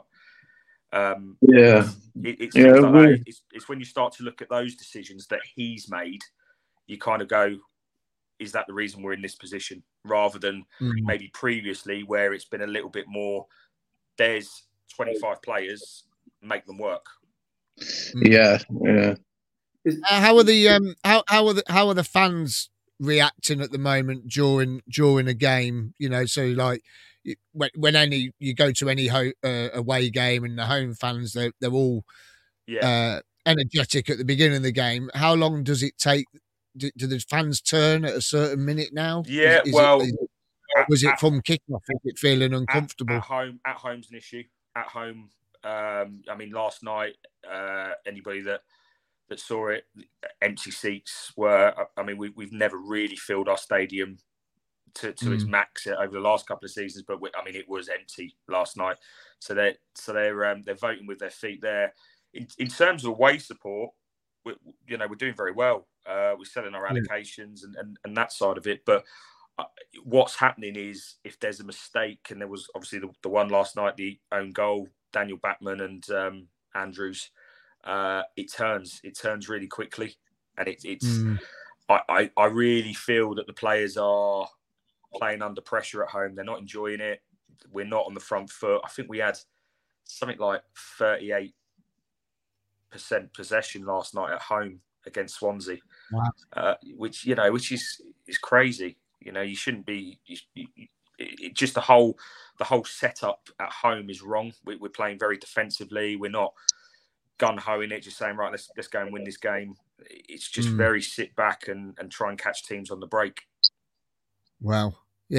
It's things like that. It's when you start to look at those decisions that he's made, you kind of go, is that the reason we're in this position? Rather than maybe previously where it's been a little bit more, there's 25 players, make them work. Yeah. How are the fans reacting at the moment during a game? You know, so like when you go to any away game and the home fans, they're all energetic at the beginning of the game. How long does it take? Do the fans turn at a certain minute now? Yeah, was it from kickoff? Is it feeling uncomfortable? At home's an issue. At home, I mean, last night, anybody that saw it, empty seats were. I mean, we've never really filled our stadium to its max over the last couple of seasons, but I mean, it was empty last night. So they're voting with their feet there. In terms of away support, we're doing very well. We're selling our allocations and that side of it. But what's happening is if there's a mistake, and there was obviously the one last night, the own goal, Daniel Batman and Andrews, it turns really quickly, and it's. I really feel that the players are playing under pressure at home. They're not enjoying it. We're not on the front foot. I think we had something like 38% possession last night at home against Swansea. Wow. Which is crazy. You know, you shouldn't be. Just the whole setup at home is wrong. We're playing very defensively. We're not gun hoing it, just saying, right, let's go and win this game. It's just very sit back and try and catch teams on the break. Wow. Yeah,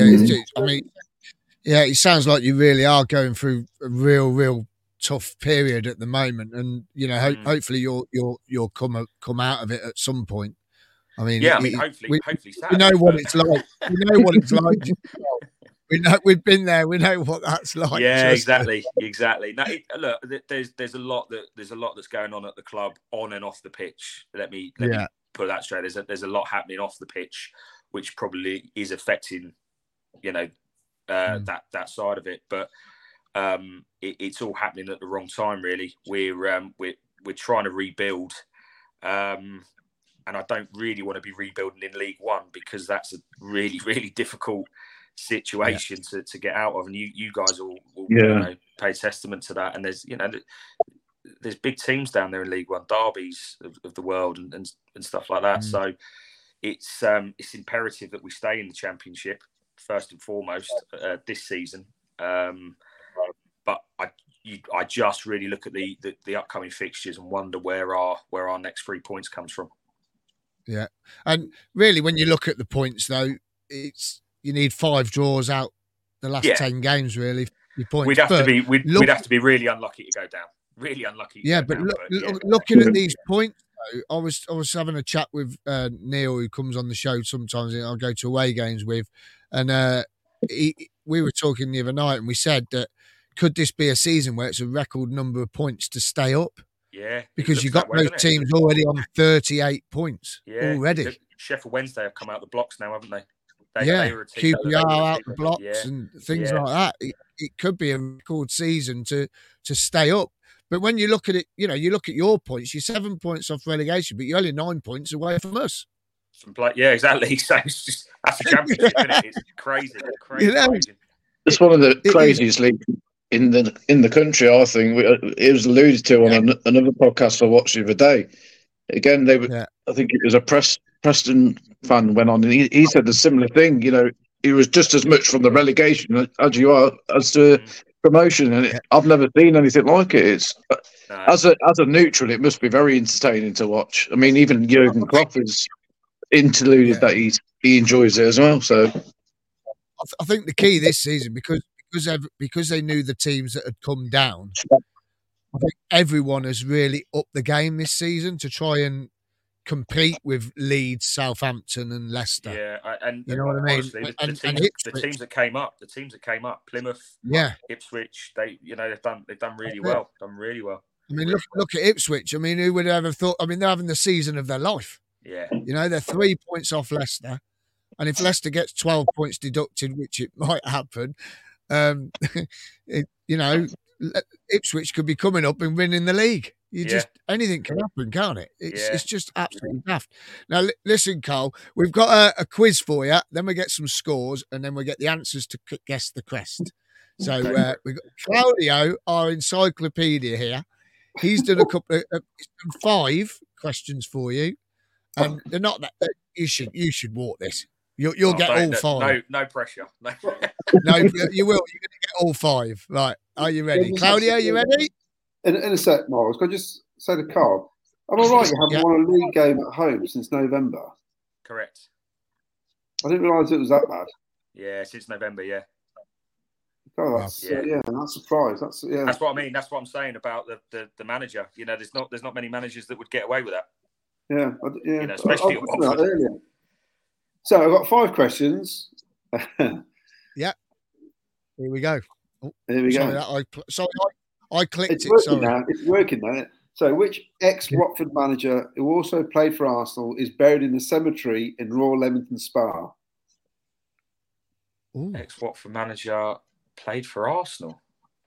it sounds like you really are going through a real tough period at the moment, and you know, hopefully you'll come out of it at some point. I mean, hopefully, we know what it's like. We know what it's like. We've been there. We know what that's like. Yeah, exactly. Now, look, there's a lot that's going on at the club, on and off the pitch. Let me put that straight. There's a lot happening off the pitch, which probably is affecting, that side of it. But it's all happening at the wrong time. Really, we're trying to rebuild, and I don't really want to be rebuilding in League One because that's a really, really difficult situation to get out of, and you guys will pay testament to that. And there's big teams down there in League One, derbies of the world and stuff like that. So it's imperative that we stay in the Championship first and foremost this season. But I just really look at the upcoming fixtures and wonder where our next 3 points comes from. Yeah, and really, when you look at the points, though, you need 5 draws out the last 10 games, really. Your points. We'd have to be really unlucky to go down. Really unlucky. Looking at these points, though, I was having a chat with Neil, who comes on the show sometimes. I'll go to away games with, and we were talking the other night, and we said that could this be a season where it's a record number of points to stay up? Yeah, because you've got those teams already on 38 points already. Sheffield Wednesday have come out the blocks now, haven't they? They were a team QPR out the blocks and things like that. It could be a record season to stay up. But when you look at it, you look at your points, you're 7 points off relegation, but you're only 9 points away from us. Yeah, exactly. So that's a championship, isn't it? It's crazy. It's one of the craziest leagues in the country, I think. It was alluded to on another podcast I watched the other day. Again, they were. I think it was a Preston fan went on, and he said a similar thing. You know, it was just as much from the relegation as you are as the promotion, and I've never seen anything like it. It's as a neutral, it must be very entertaining to watch. I mean, even Jurgen Klopp has interluded that he enjoys it as well. So, I think the key this season, because they knew the teams that had come down, I think everyone has really upped the game this season to try and compete with Leeds, Southampton, and Leicester. Yeah, and you know what I mean. Honestly, the teams that came up, Plymouth, Ipswich, they've done really well. I mean, look at Ipswich. I mean, who would have ever thought? I mean, they're having the season of their life. Yeah, they're 3 points off Leicester. And if Leicester gets 12 points deducted, which it might happen, Ipswich could be coming up and winning the league. Anything can happen, can't it? It's just absolutely daft. Now, listen, Carl, we've got a quiz for you. Then we get some scores, and then we get the answers to guess the crest. So we've got Claudio, our encyclopedia here. He's done he's done 5 questions for you, and they're not that. You should walk this. You'll get all 5. No pressure. No, you will. You're going to get all 5. Right? Are you ready, Claudio? You ready? In a sec, Miles. Can I just say to Carl, am I right? You haven't won a league game at home since November. Correct. I didn't realise it was that bad. Yeah, since November. Yeah. Oh, that's that's a surprise. That's what I mean. That's what I'm saying about the manager. You know, there's not many managers that would get away with that. Yeah. You know, especially earlier. So I've got 5 questions. Yeah. Here we go. Here we go. I clicked it's it. Sorry. Now. It's working now. So, which ex-Watford manager who also played for Arsenal is buried in the cemetery in Royal Leamington Spa? Ex-Watford manager played for Arsenal.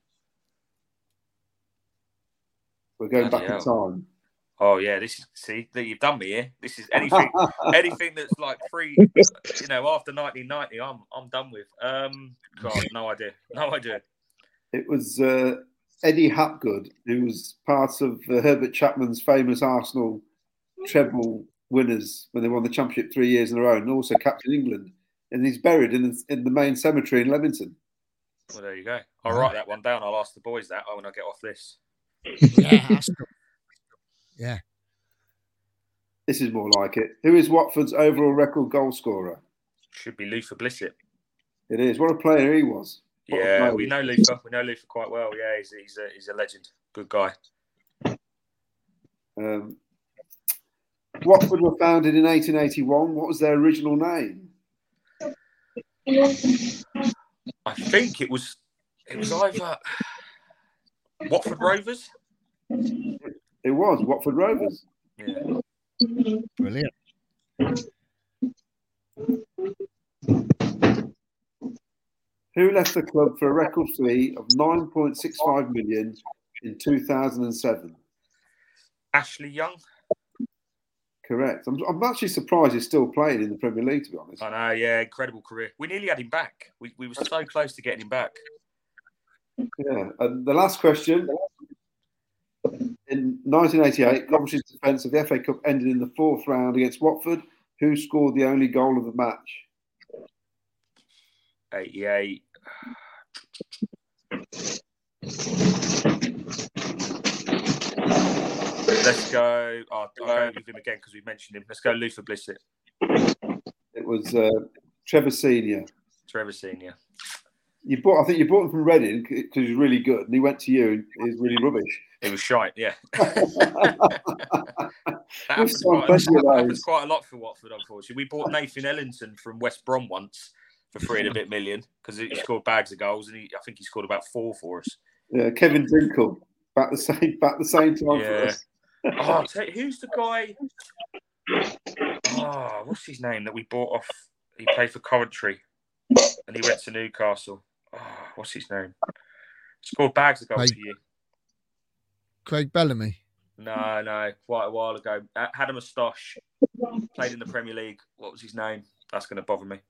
We're going back in time. Oh yeah, you've done me here. This is anything that's like free, after 1990, I'm done with. God, no idea. It was Eddie Hapgood, who was part of Herbert Chapman's famous Arsenal treble winners when they won the championship 3 years in a row, and also captain England. And he's buried in the main cemetery in Leamington. Well, there you go. I'll write that one down. I'll ask the boys that when I get off this. Yeah. This is more like it. Who is Watford's overall record goal scorer? Should be Luther Blissett. It is. What a player he was. Yeah, we know Luther. We know Luther quite well. Yeah, he's a legend. Good guy. Watford were founded in 1881. What was their original name? I think it was either Watford Rovers. It was Watford Rovers. Yeah. Brilliant. Who left the club for a record fee of 9.65 million in 2007? Ashley Young. Correct. I'm actually surprised he's still playing in the Premier League, to be honest. I know, yeah, incredible career. We nearly had him back. We were so close to getting him back. Yeah. And the last question. In 1988, Coventry's defence of the FA Cup ended in the 4th round against Watford. Who scored the only goal of the match? 88. Let's go. I'll go with him again because we mentioned him. Let's go Luther Blissett. It was Trevor Senior. Trevor Senior. I think you bought him from Reading because he was really good, and he went to you and he was really rubbish. He was shite, yeah. That happens quite a lot for Watford, unfortunately. We bought Nathan Ellington from West Brom once for 3 and a bit million because he scored bags of goals, and I think he scored about 4 for us. Yeah, Kevin Dinkel back the same time for us. I'll tell you, who's the guy? What's his name that we bought off? He played for Coventry, and he went to Newcastle. What's his name? Scored bags of goals for you. Craig Bellamy. No, quite a while ago. Had a moustache. Played in the Premier League. What was his name? That's going to bother me.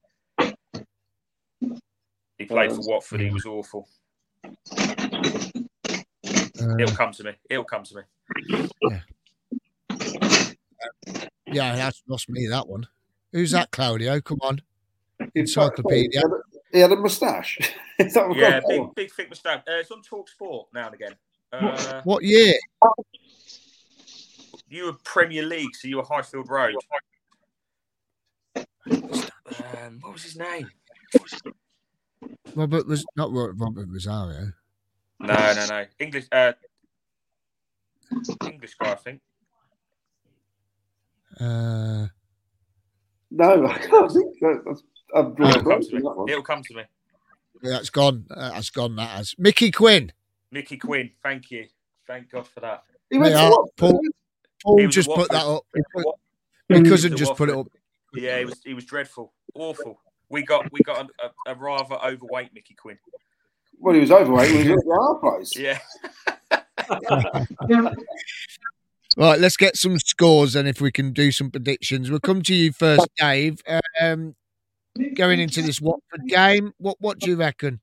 He played for Watford. He was awful. It'll come to me. Yeah, that's lost me, that one. Who's that, Claudio? Come on. Encyclopedia. He had a moustache. Yeah, big thick moustache. It's on Talk Sport now and again. What year? You were Premier League, so you were Highfield Road. What was his name? Robert was not Robert Rosario. No. English guy, I think. No, I can't think. It'll come to me. Yeah, it's gone. That's gone. That has. Mickey Quinn. Mickey Quinn. Thank you. Thank God for that. Paul just put that up. My cousin just put it up. Yeah, he was dreadful. Awful. We got a rather overweight Mickey Quinn. Well, he was overweight when he was at our place. Yeah. Right, let's get some scores then if we can do some predictions. We'll come to you first, Dave. Going into this Watford game, what do you reckon?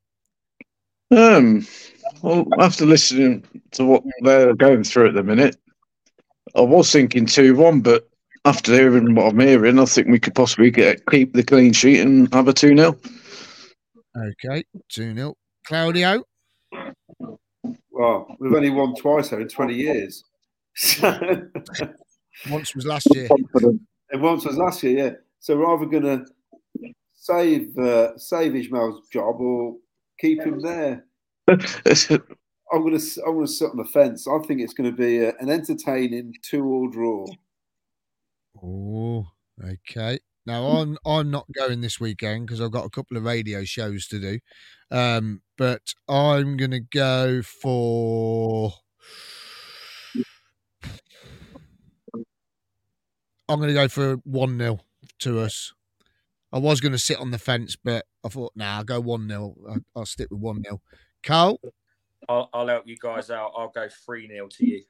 Well, after listening to what they're going through at the minute, I was thinking 2-1, but after hearing what I'm hearing, I think we could possibly keep the clean sheet and have a 2-0. Okay, 2-0. Claudio? Well, we've only won twice there in 20 years. Once was last year. And once was last year, yeah. So we're either going to save Ismail's job or keep him there. I'm going to sit on the fence. I think it's going to be an entertaining 2-2 draw. Oh, okay. Now I'm not going this weekend because I've got a couple of radio shows to do. But I'm going to go for. I'm going to go for 1-0 to us. I was going to sit on the fence, but I thought, I'll go 1-0. I'll stick with 1-0. Carl? I'll help you guys out. I'll go 3-0 to you.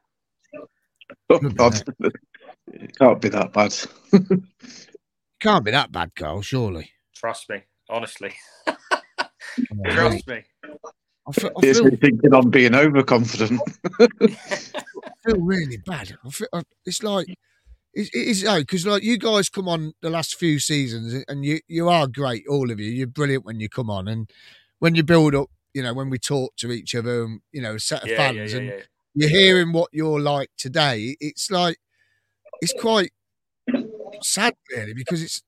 It can't be that bad. Can't be that bad, Carl, surely. Trust me, honestly. Trust me. I feel thinking I'm being overconfident. I feel really bad. It's like it is because like you guys come on the last few seasons and you are great, all of you. You're brilliant when you come on, and when you build up, when we talk to each other, and, a set of fans, and you're hearing what you're like today. It's like it's quite sad, really, because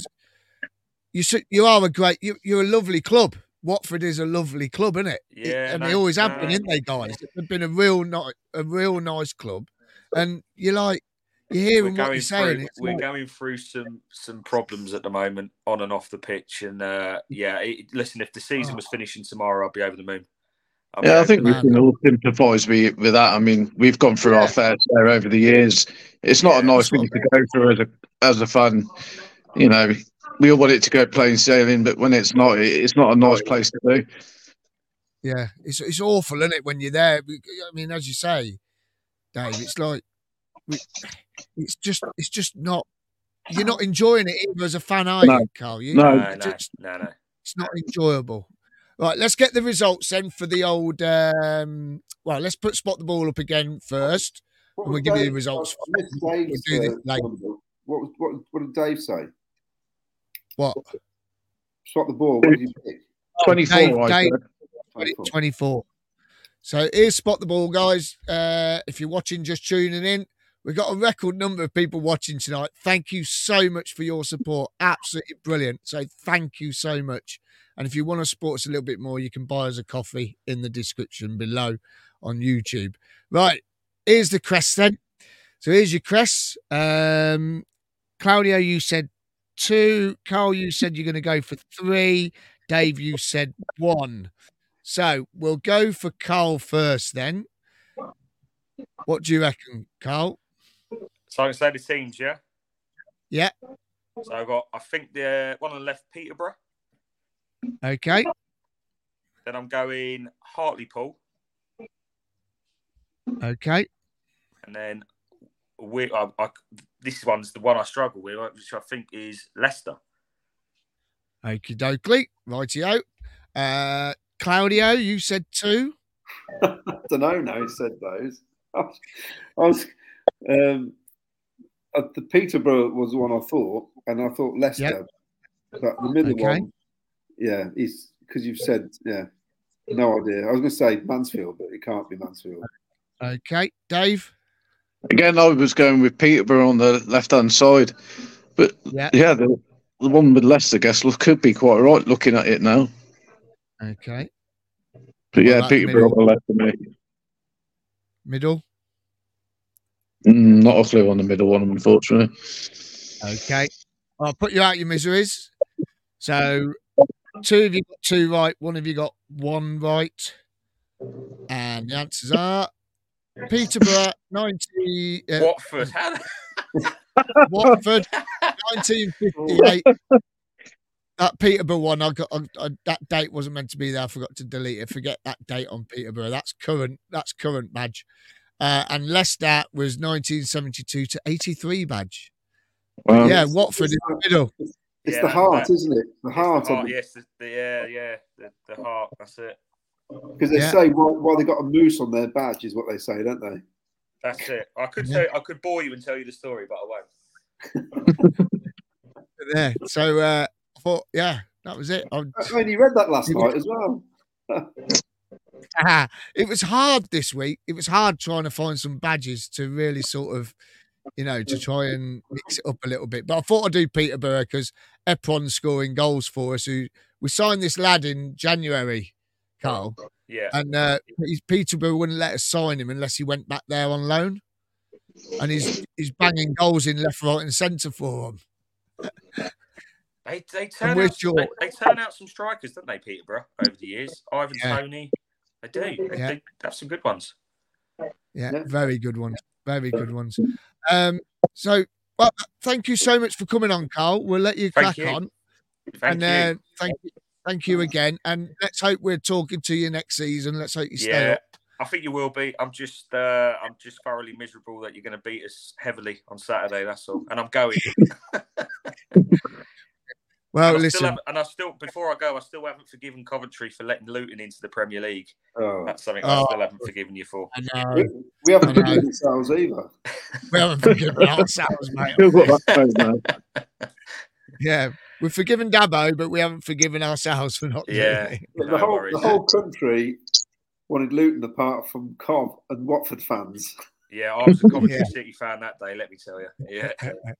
you are you're a lovely club. Watford is a lovely club, isn't it? Yeah, and they always have been, isn't they, guys? They've been a real nice club, and you're hearing what you're saying. We're going through some problems at the moment on and off the pitch, and listen, if the season was finishing tomorrow, I'd be over the moon. I think we can all sympathise with that. I mean, we've gone through our fair share over the years. It's not a nice thing to go through as a fan. We all want it to go plain sailing, but when it's not a nice place to do. Yeah, it's awful, isn't it, when you're there? I mean, as you say, Dave, it's like it's just not. You're not enjoying it either as a fan, are you, Carl? No. It's not enjoyable. Right, let's get the results then for the old. Let's spot the ball up again first, and we'll give you the results. What did Dave say? What? Spot the ball. What did you pick? 24. Dave, 24. So here's spot the ball, guys. If you're watching, just tuning in, we've got a record number of people watching tonight. Thank you so much for your support. Absolutely brilliant. So thank you so much. And if you want to support us a little bit more, you can buy us a coffee in the description below on YouTube. Right, here's the crest then. So here's your crest. Claudio, you said 2. Carl, you said you're going to go for 3. Dave, you said 1. So we'll go for Carl first then. What do you reckon, Carl? So I can say the teams, yeah? Yeah. So I've got, I think, the one on the left, Peterborough. Okay. Then I'm going Hartlepool. Okay. And then this one's the one I struggle with, which I think is Leicester. Okie dokie. Rightio. Claudio, you said 2. I don't know now who said those. The Peterborough was the one I thought, and I thought Leicester. Yep. But the middle one, is because you've said, no idea. I was going to say Mansfield, but it can't be Mansfield. Okay, Dave? Again, I was going with Peterborough on the left-hand side. But, the one with Leicester, I guess, could be quite right looking at it now. Okay. But, Peterborough on the left of me. Middle? Not a clue on the middle one, unfortunately. Okay. I'll put you out your miseries. So, 2 of you got 2 right, 1 of you got 1 right. And the answers are Peterborough, 90... Watford. Watford, 1958. that Peterborough one, that date wasn't meant to be there. I forgot to delete it. Forget that date on Peterborough. That's current badge. And Leicester was 1972 to 83 badge. Yeah, Watford in the middle. It's the heart, isn't it? The heart. Yes, the heart. That's it. Because they say why they got a moose on their badge is what they say, don't they? That's it. I could bore you and tell you the story, but I won't. Yeah. So I thought, that was it. I mean, you read that last night as well. It was hard this week. It was hard trying to find some badges to really sort of, to try and mix it up a little bit. But I thought I'd do Peterborough because Epron's scoring goals for us. We signed this lad in January, Carl. Yeah. And Peterborough wouldn't let us sign him unless he went back there on loan. And he's banging goals in left, right, and centre for them. They turn out some strikers, don't they, Peterborough, over the years? Ivan Toney. They do. They have some good ones. Yeah, very good ones. Very good ones. So, thank you so much for coming on, Carl. We'll let you crack on. Thank you. Thank you again. And let's hope we're talking to you next season. Let's hope you stay up. I think you will be. I'm just thoroughly miserable that you're going to beat us heavily on Saturday. That's all. And I'm going. Well, before I go, I still haven't forgiven Coventry for letting Luton into the Premier League. Oh. That's something I still haven't forgiven you for. I know. We haven't forgiven ourselves either. We haven't forgiven ourselves, mate. Yeah, we've forgiven Dabo, but we haven't forgiven ourselves for not doing it. The whole country wanted Luton apart from Cov and Watford fans. Yeah, I was a Coventry City fan that day, let me tell you. Yeah.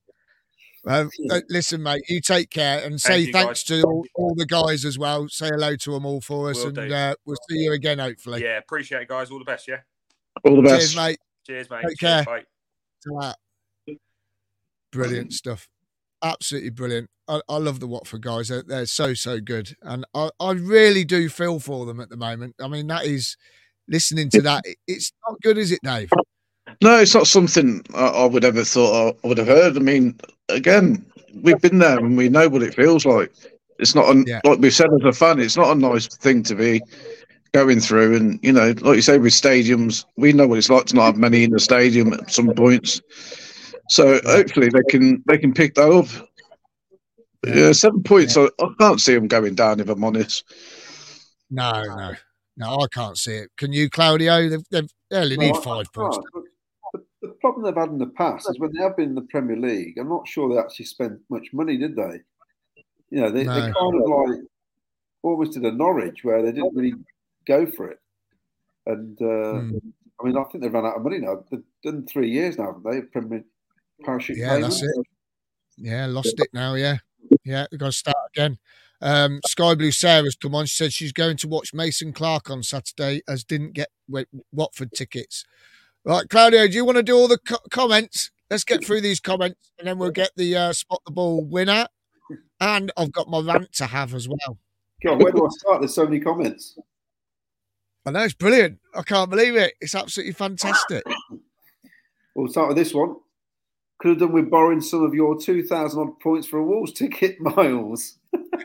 Listen, mate, you take care and say thanks to all the guys as well. Say hello to them all for us, we'll see you again, hopefully. Yeah, appreciate it, guys. All the best, yeah? All the best. Cheers, mate. Take care. Bye. Brilliant stuff. Absolutely brilliant. I love the Watford guys. They're so good. And I really do feel for them at the moment. I mean, that is, listening to that, it's not good, is it, Dave? No, it's not something I would ever thought I would have heard. I mean, again, we've been there and we know what it feels like. It's not, like we've said as a fan, it's not a nice thing to be going through. And, like you say, with stadiums, we know what it's like to not have many in the stadium at some points. So hopefully they can pick that up. Yeah, 7 points. I can't see them going down, if I'm honest. No, I can't see it. Can you, Claudio? They only need 5 points. The problem they've had in the past is when they have been in the Premier League, I'm not sure they actually spent much money, did they? They kind of like almost did a Norwich where they didn't really go for it. And I mean, I think they've run out of money now. They've done 3 years now, haven't they? Premier parachute payment. That's it. Yeah, lost it now. Yeah, they've got to start again. Sky Blue Sarah's come on. She said she's going to watch Mason Clark on Saturday, as didn't get Watford tickets. Right, Claudio, do you want to do all the comments? Let's get through these comments, and then we'll get the spot the ball winner. And I've got my rant to have as well. God, where do I start? There's so many comments. I know, it's brilliant. I can't believe it. It's absolutely fantastic. We'll start with this one. Could have done with borrowing some of your 2,000 odd points for a Wolves ticket, Miles.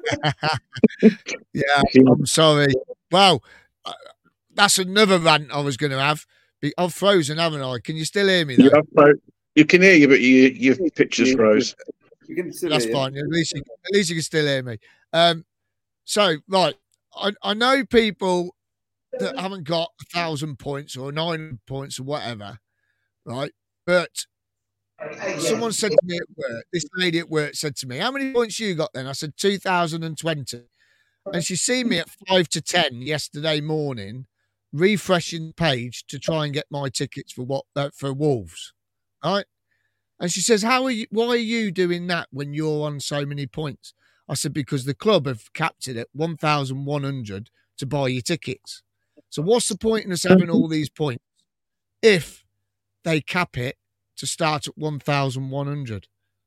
Yeah, I'm sorry. Well, that's another rant I was going to have. I've frozen, haven't I? Can you still hear me, though? Yeah, you can hear you, but your picture's froze. You can still That's hear fine. At least you can still hear me. So, right, I know people that haven't got 1,000 points or 9 points or whatever, right? But someone said to me at work, this lady at work said to me, how many points you got then? I said 2,020. And she seen me at 5 to 10 yesterday morning, refreshing the page to try and get my tickets for Wolves, right? And she says, why are you doing that when you're on so many points? I said, because the club have capped it at 1,100 to buy your tickets. So what's the point in us having all these points if they cap it to start at 1,100?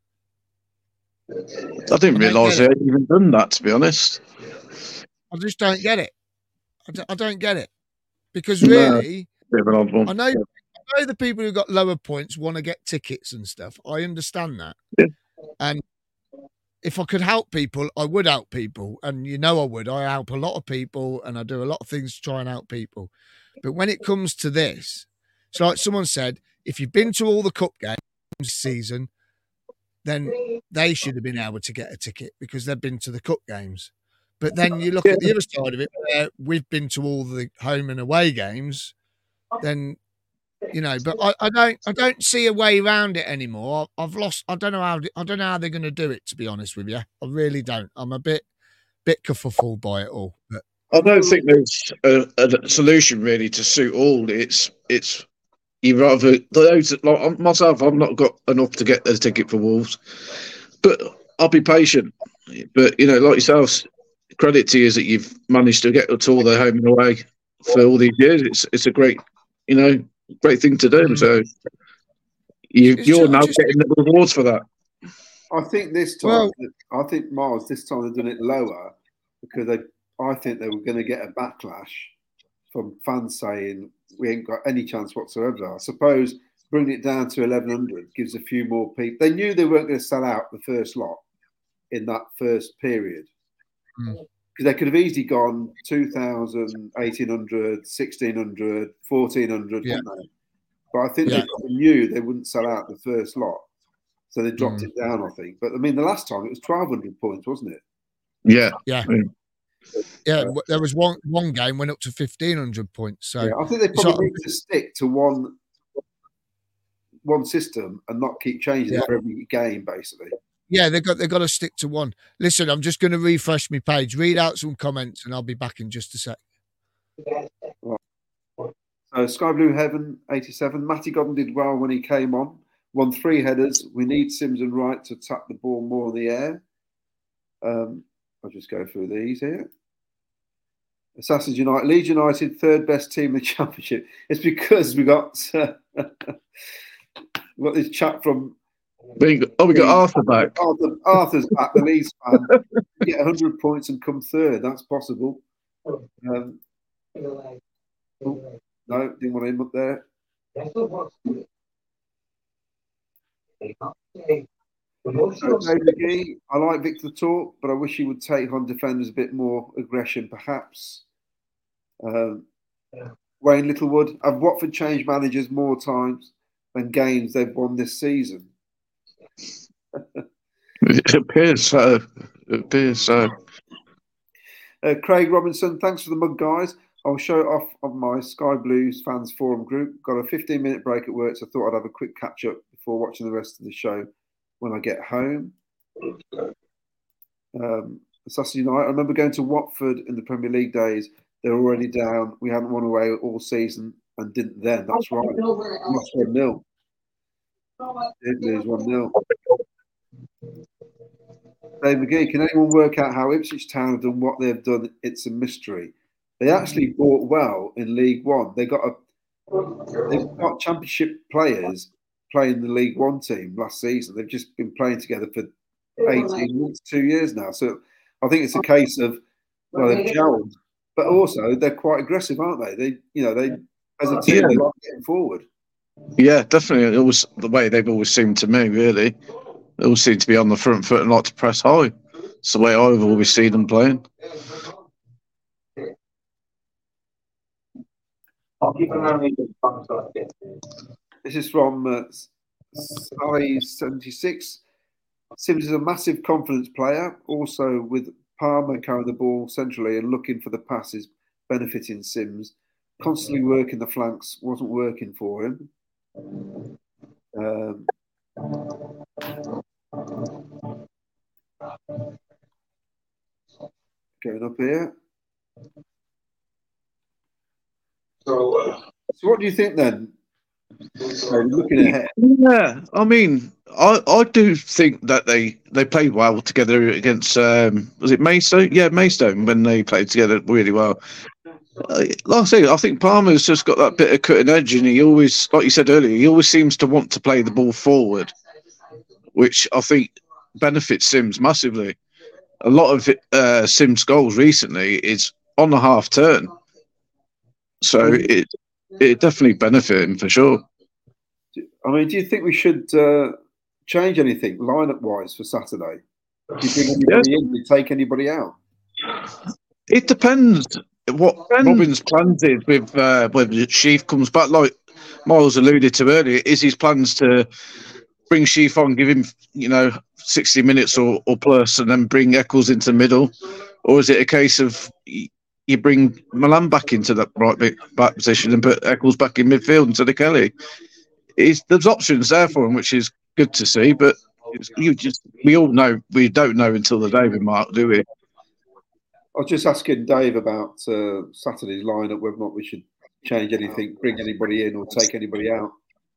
I didn't realise they had even done that, to be honest. I just don't get it. I don't get it. Because really, bit of an odd one. I know the people who got lower points want to get tickets and stuff. I understand that. Yeah. And if I could help people, I would help people. And I would. I help a lot of people and I do a lot of things to try and help people. But when it comes to this, it's like someone said, if you've been to all the cup games this season, then they should have been able to get a ticket because they've been to the cup games. But then you look at the other side of it, where we've been to all the home and away games, then, but I don't see a way around it anymore. I've lost. I don't know how they're going to do it. To be honest with you, I really don't. I'm a bit kerfuffled by it all. But I don't think there's a solution really to suit all. It's you rather those like myself. I've not got enough to get a ticket for Wolves, but I'll be patient. But like yourselves, credit to you that you've managed to get to all the home and away for all these years. It's a great great thing to do. So you're now getting the rewards for that. I think this time, Miles, this time they've done it lower because I think they were going to get a backlash from fans saying we ain't got any chance whatsoever. I suppose bringing it down to 1,100 gives a few more people. They knew they weren't going to sell out the first lot in that first period. Because they could have easily gone 2,000, 1,800, 1,600, 1,400. Yeah. But I think they knew they wouldn't sell out the first lot. So they dropped it down, I think. But, I mean, the last time it was 1,200 points, wasn't it? Yeah. Yeah, there was one game went up to 1,500 points. So I think they probably need to stick to one system and not keep changing it for every game, basically. Yeah, they've got to stick to one. Listen, I'm just going to refresh my page, read out some comments, and I'll be back in just a sec. So Sky Blue Heaven 87. Matty Godden did well when he came on. Won 3 headers. We need Sims and Wright to tap the ball more in the air. I'll just go through these here. Assassins United, Leeds United, 3rd best team in the championship. It's because we got this chap from. We got Arthur back. Arthur's back, the Leeds fan. Get 100 points and come 3rd. That's possible. No, didn't want him up there. David McGee, I like Victor Torp, but I wish he would take on defenders a bit more aggression, perhaps. Wayne Littlewood, have Watford changed managers more times than games they've won this season? It appears so. Craig Robinson, thanks for the mug, guys. I'll show it off on my Sky Blues fans forum group. Got a 15-minute break at work, so I thought I'd have a quick catch-up before watching the rest of the show when I get home. Assassin United, I remember going to Watford in the Premier League days. They were already down. We hadn't won away all season and didn't then. That's right. We lost 1-0. Did lose 1-0. Dave McGee, can anyone work out how Ipswich Town have done what they've done? It's a mystery. They actually bought well in League One. They've got championship players playing the League One team last season. They've just been playing together for 18 months, 2 years now. So I think it's a case of they've gelled, but also they're quite aggressive, aren't they? They as a team they like getting forward. Yeah, definitely. It was the way they've always seemed to me. Really, they all seem to be on the front foot and like to press high. It's the way I've always seen them playing. This is from Sally76. Sims is a massive confidence player. Also, with Palmer carrying the ball centrally and looking for the passes, benefiting Sims. Constantly working the flanks wasn't working for him. Going up here. So what do you think then? Looking ahead. Yeah, I mean, I do think that they played well together against was it Maidstone? Yeah, Maidstone, when they played together really well. Like I say, I think Palmer's just got that bit of cutting edge, and he always, like you said earlier, he always seems to want to play the ball forward, which I think benefits Sims massively. A lot of Sims' goals recently is on the half turn, so it definitely benefit him for sure. I mean, do you think we should change anything lineup wise for Saturday? Do you bring anybody in? Do you take anybody out? It depends what Robin's plans is with whether Sheaf comes back. Like Miles alluded to earlier, is his plans to bring Sheaf on, give him 60 minutes or plus, and then bring Eccles into the middle, or is it a case of you bring Milan back into that back position and put Eccles back in midfield instead of Kelly? There's options there for him, which is good to see, but we all know we don't know until the day with Mark, do we? I was just asking Dave about Saturday's lineup, whether or not we should change anything, bring anybody in or take anybody out.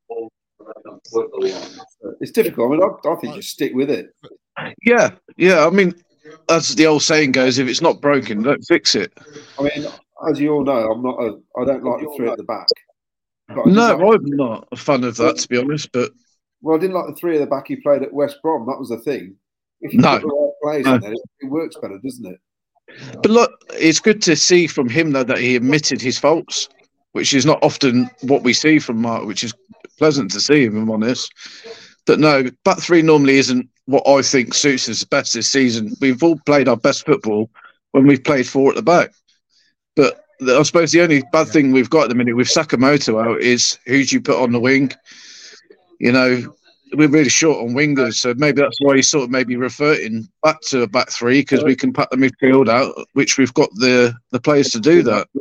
It's difficult. I mean, I think just stick with it. Yeah. I mean, as the old saying goes, if it's not broken, don't fix it. I mean, as you all know, I don't like the three at the back. I'm not a fan of that, to be honest. But I didn't like the three at the back he played at West Brom. That was the thing. If you put the right players in there, it works better, doesn't it? But look, it's good to see from him though that he admitted his faults, which is not often what we see from Mark, which is pleasant to see, if I'm honest. That no, back three normally isn't what I think suits us best this season. We've all played our best football when we've played four at the back. But I suppose the only bad thing we've got at the minute with Sakamoto out is who do you put on the wing? We're really short on wingers, so maybe that's why he's sort of maybe reverting back to a back three, because we can pack the midfield out, which we've got the players to do that.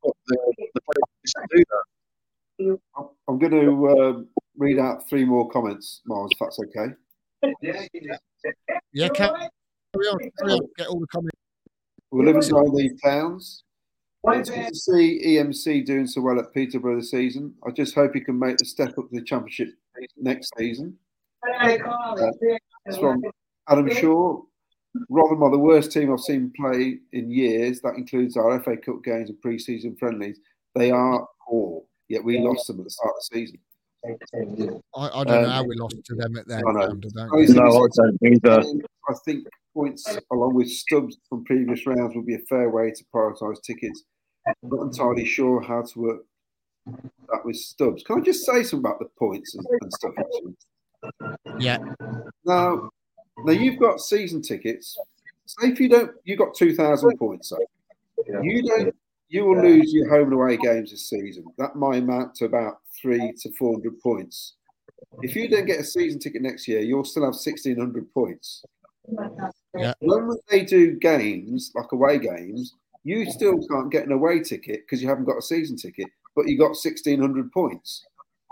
I'm going to read out three more comments, Miles, if that's okay. Yeah, carry on. Get all the comments. We live in one of these towns. It's good to see EMC doing so well at Peterborough this season. I just hope he can make the step up to the Championship next season. It's from Adam Shaw. Rotherham are the worst team I've seen play in years. That includes our FA Cup games and pre-season friendlies. They are poor, yet we lost them at the start of the season. I don't know how we lost to them at their ground. I don't either. I think points along with stubs from previous rounds would be a fair way to prioritise tickets. I'm not entirely sure how to work that with stubs. Can I just say something about the points and stuff? Actually? Yeah. Now you've got season tickets. Say if you got 2,000 points. So you will lose your home and away games this season. That might amount to about 300 to 400 points. If you don't get a season ticket next year, you'll still have 1,600 points. Yeah. When they do games, like away games, you still can't get an away ticket because you haven't got a season ticket, but you got 1,600 points.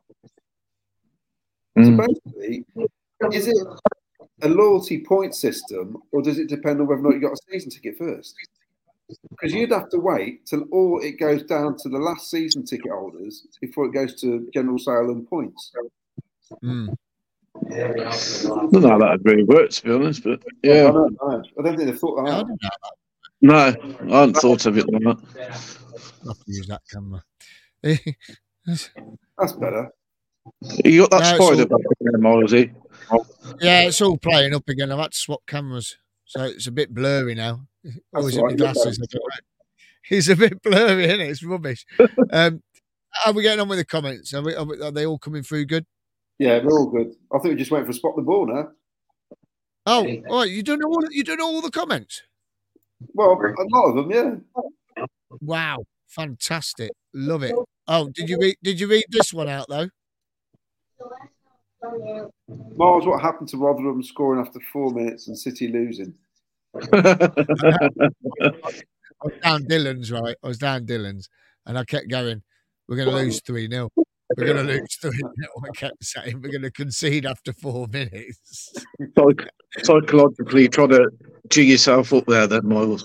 So basically, is it a loyalty point system, or does it depend on whether or not you got a season ticket first? Because you'd have to wait till all it goes down to the last season ticket holders before it goes to general sale and points. I don't know how that really works, to be honest, but yeah. I don't think they thought that out. No, I hadn't thought of it like that. I'll have to use that camera. That's better. You got that spider back again, Milesy? Yeah, it's all playing up again. I've had to swap cameras, so it's a bit blurry now. Always in my glasses. It's a bit blurry, isn't it? It's rubbish. How are we getting on with the comments? Are they all coming through good? Yeah, they're all good. I think we're just waiting for Spot the Ball now. Oh, all right. You don't know all the comments? Well, a lot of them, yeah. Wow, fantastic. Love it. Oh, did you read this one out though? Miles, what happened to Rotherham scoring after 4 minutes and City losing? I was down Dylan's, and I kept going, we're going to lose 3-0. We're going to lose 3-0. I kept saying, we're going to concede after 4 minutes. Psychologically trying to G yourself up there then, Miles.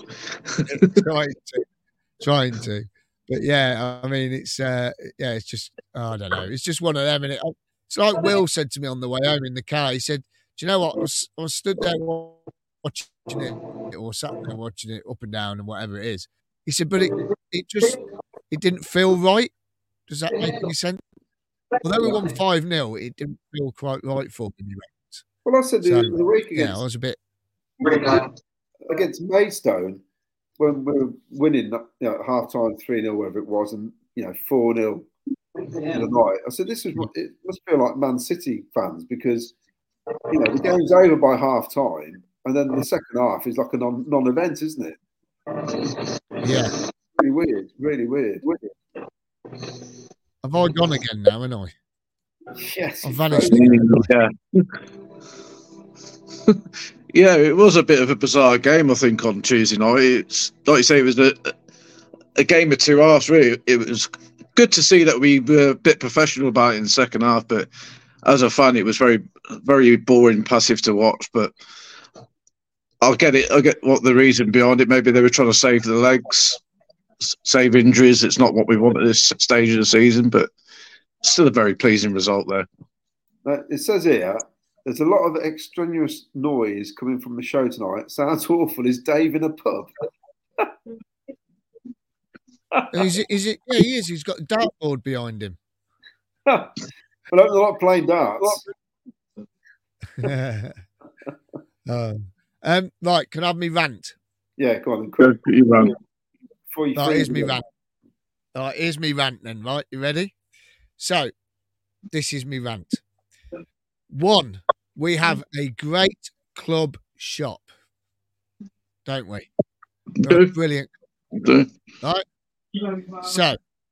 Trying to. But yeah, I mean, it's just, I don't know. It's just one of them. And it's like Will said to me on the way home in the car. He said, do you know what? I was stood there watching it, or sat there watching it up and down and whatever it is. He said, but it didn't feel right. Does that make any sense? Although we won 5-0, it didn't feel quite right for me. Well, I said the week against, I was a bit against Maidstone when we were winning, at half time 3-0, whatever it was, and 4-0 in the night. I said, it must feel like Man City fans because the game's over by half time and then the second half is like a non-event, isn't it? Yeah. Really weird. Really weird. Have I gone again now, haven't I? Yes. I've vanished. Yeah. Yeah, it was a bit of a bizarre game, I think, on Tuesday night. It's like you say, it was a game of two halves, really. It was good to see that we were a bit professional about it in the second half, but as a fan, it was very, very boring, passive to watch. But I'll get it. I get what the reason behind it. Maybe they were trying to save the legs, save injuries. It's not what we want at this stage of the season, but still a very pleasing result there. It says here, there's a lot of extraneous noise coming from the show tonight. Sounds awful. Is Dave in a pub? Is it? Yeah, he is. He's got a dartboard behind him. Well, they're not playing darts. Right, can I have me rant? Yeah, go on. Go for your rant. Right, here's me rant. Right, here's me rant then, right? You ready? So, this is me rant. 1, we have a great club shop, don't we? Right, brilliant. Right? So,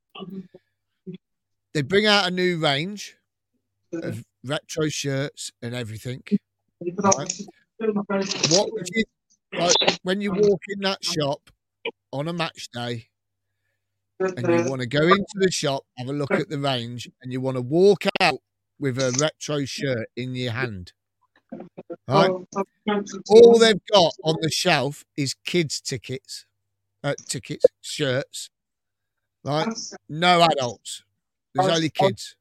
they bring out a new range of retro shirts and everything. Right? What would you, like, when you walk in that shop on a match day and you want to go into the shop, have a look at the range, and you want to walk out with a retro shirt in your hand, right? All they've got on the shelf is kids' shirts, right? No adults. There's only kids,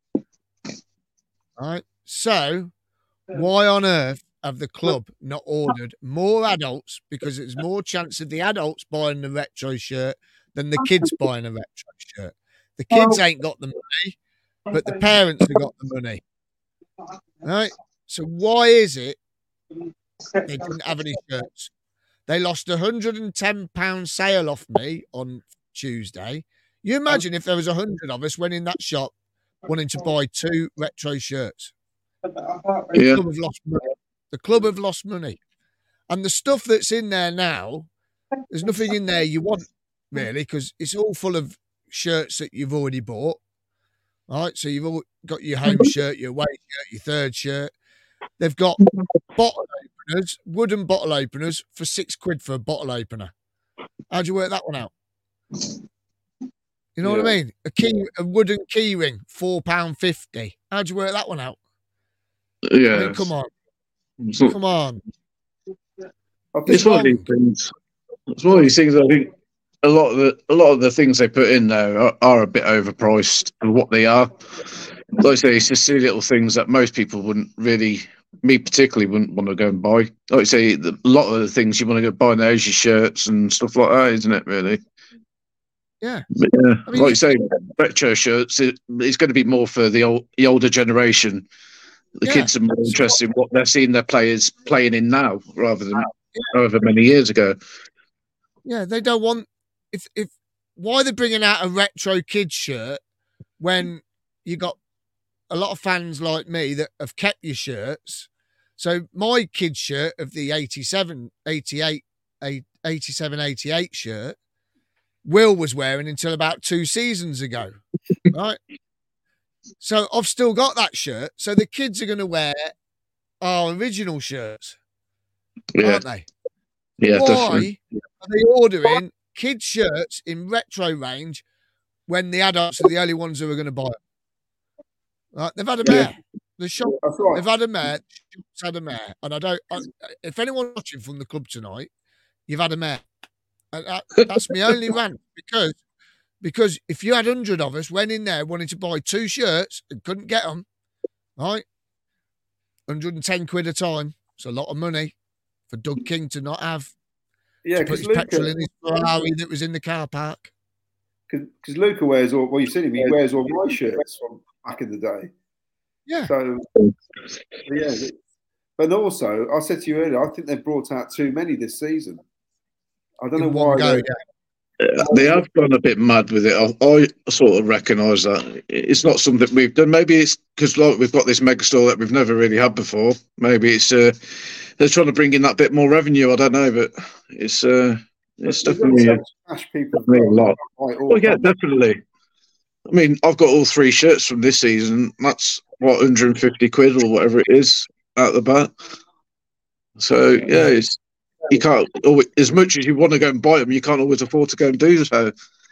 right? So why on earth have the club not ordered more adults? Because there's more chance of the adults buying the retro shirt than the kids buying a retro shirt. The kids ain't got the money, but the parents have got the money, right? So why is it they didn't have any shirts? They lost £110 sale off me on Tuesday. You imagine if there was 100 of us went in that shop wanting to buy 2 retro shirts. Yeah. The club have lost money. And the stuff that's in there now, there's nothing in there you want, really, because it's all full of shirts that you've already bought. Right? So you've all got your home shirt, your away shirt, your third shirt. They've got bottle openers, wooden bottle openers for £6 for a bottle opener. How'd you work that one out? You know what I mean? A wooden key ring, £4.50. How'd you work that one out? Yeah. I mean, come on. Come on. It's one of these things. It's one of these things. I think a lot of the things they put in there are a bit overpriced for what they are. Like I say, it's just silly little things that most people wouldn't really, me particularly, wouldn't want to go and buy. Like I say, a lot of the things you want to go buy now is your shirts and stuff like that, isn't it? Really. Yeah. But yeah, I mean, like you say, retro shirts. It's going to be more for the older generation. The kids are more interested in what they're seeing their players playing in now, rather than however many years ago. Yeah, they don't want. If why they're bringing out a retro kids shirt when you got a lot of fans like me that have kept your shirts. So my kids shirt of the 87, 88 shirt, Will was wearing until about 2 seasons ago, right? So I've still got that shirt. So the kids are going to wear our original shirts, aren't they? Yeah, why definitely. are they ordering kids' shirts in retro range when the adults are the only ones who are going to buy them? Right? They've had a mare. The shop, they've had a mare. The shop's had a mare. And if anyone's watching from the club tonight, you've had a mare. And that's my only rant, because if you had 100 of us went in there wanting to buy 2 shirts and couldn't get them, right? £110 a time. It's a lot of money for Doug King to not have. Yeah, because Luca, petrol in his Ferrari that was in the car park. Because Luca wears all. Well, you've seen him. He wears all my shirts from back in the day. Yeah. So yeah, but also I said to you earlier, I think they've brought out too many this season. I don't know why. They have gone a bit mad with it. I sort of recognise that it's not something we've done. Maybe it's because we've got this megastore that we've never really had before. Maybe it's they're trying to bring in that bit more revenue. I don't know, but it's definitely, definitely a lot. Oh yeah, definitely. I mean, I've got all 3 shirts from this season. That's what, 150 quid or whatever it is out the bat. So yeah, you can't always, as much as you want to go and buy them, you can't always afford to go and do so.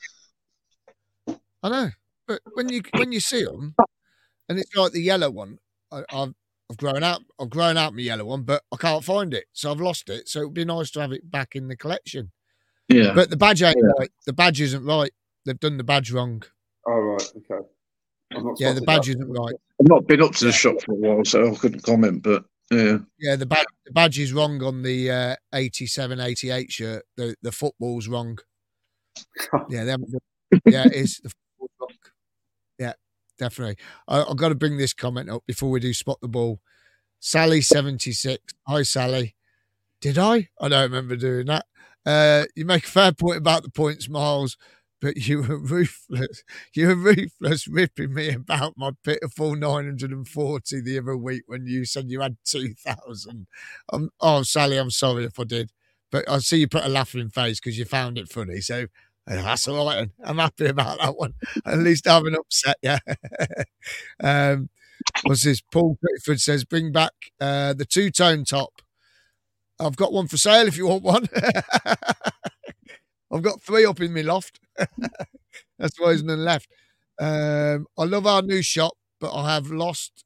I know, but when you see them, and it's like the yellow one, I've grown out my yellow one, but I can't find it, so I've lost it. So it would be nice to have it back in the collection. Yeah, but the badge ain't right. The badge isn't right. They've done the badge wrong. Oh right, okay. The badge isn't right. I've not been up to the shop for a while, so I couldn't comment. But yeah, the badge is wrong on the 87, 88 shirt. The football's wrong. Yeah, it is. The football's wrong. Yeah, definitely. I've got to bring this comment up before we do spot the ball. Sally 76. Hi, Sally. Did I? I don't remember doing that. You make a fair point about the points, Miles, but you were ruthless. You were ruthless ripping me about my pitiful 940 the other week when you said you had 2,000. Sally, I'm sorry if I did. But I see you put a laughing face because you found it funny. So that's all right. I'm happy about that one. At least I haven't upset you. What's this? Paul Whitford says, bring back the 2-tone top. I've got one for sale if you want one. I've got 3 up in my loft. That's why there's none left. I love our new shop, but I have lost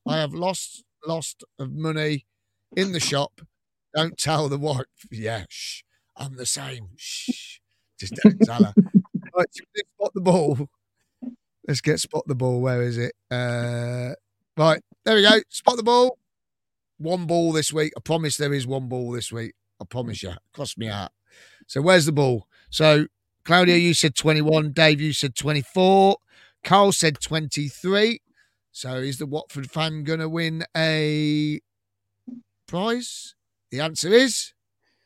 of money in the shop. Don't tell the wife. Yeah, shh. I'm the same. Shh. Just don't tell her. Right, let's spot the ball. Let's get spot the ball. Where is it? Right, there we go. Spot the ball. 1 ball this week. I promise there is 1 ball this week. I promise you. Cross me out. So where's the ball? So Claudio, you said 21. Dave, you said 24. Carl said 23. So is the Watford fan going to win a prize? The answer is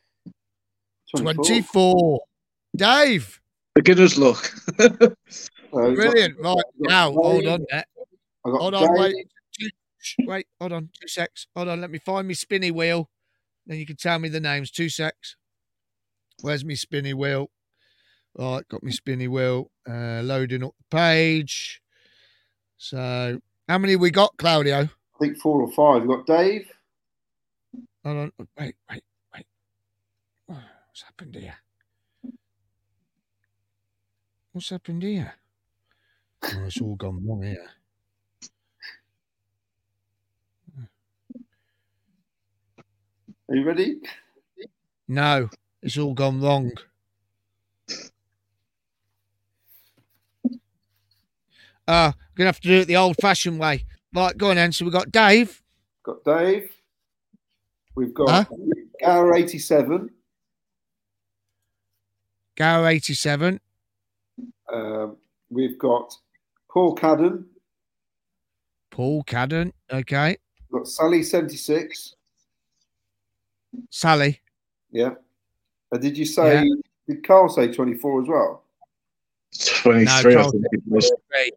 24. Dave. Beginner's luck. Brilliant. Right, now, hold on. Hold on, wait, hold on, 2 secs. Hold on, let me find my spinny wheel. Then you can tell me the names. 2 secs. Where's my spinny wheel? Right, got my spinny wheel. Loading up the page. So, how many we got, Claudio? I think 4 or 5. You got Dave? Hold on. Wait. What's happened here? What's happened here? Oh, it's all gone wrong here. Are you ready? No, it's all gone wrong. I'm going to have to do it the old-fashioned way. Right, go on then. So we've got Dave. Got Dave. We've got Gower 87. Gower 87. We've got Paul Cadden. Paul Cadden, okay. We've got Sally 76. Sally. Yeah. Did you say, did Carl say 24 as well? 23, no, I think it was.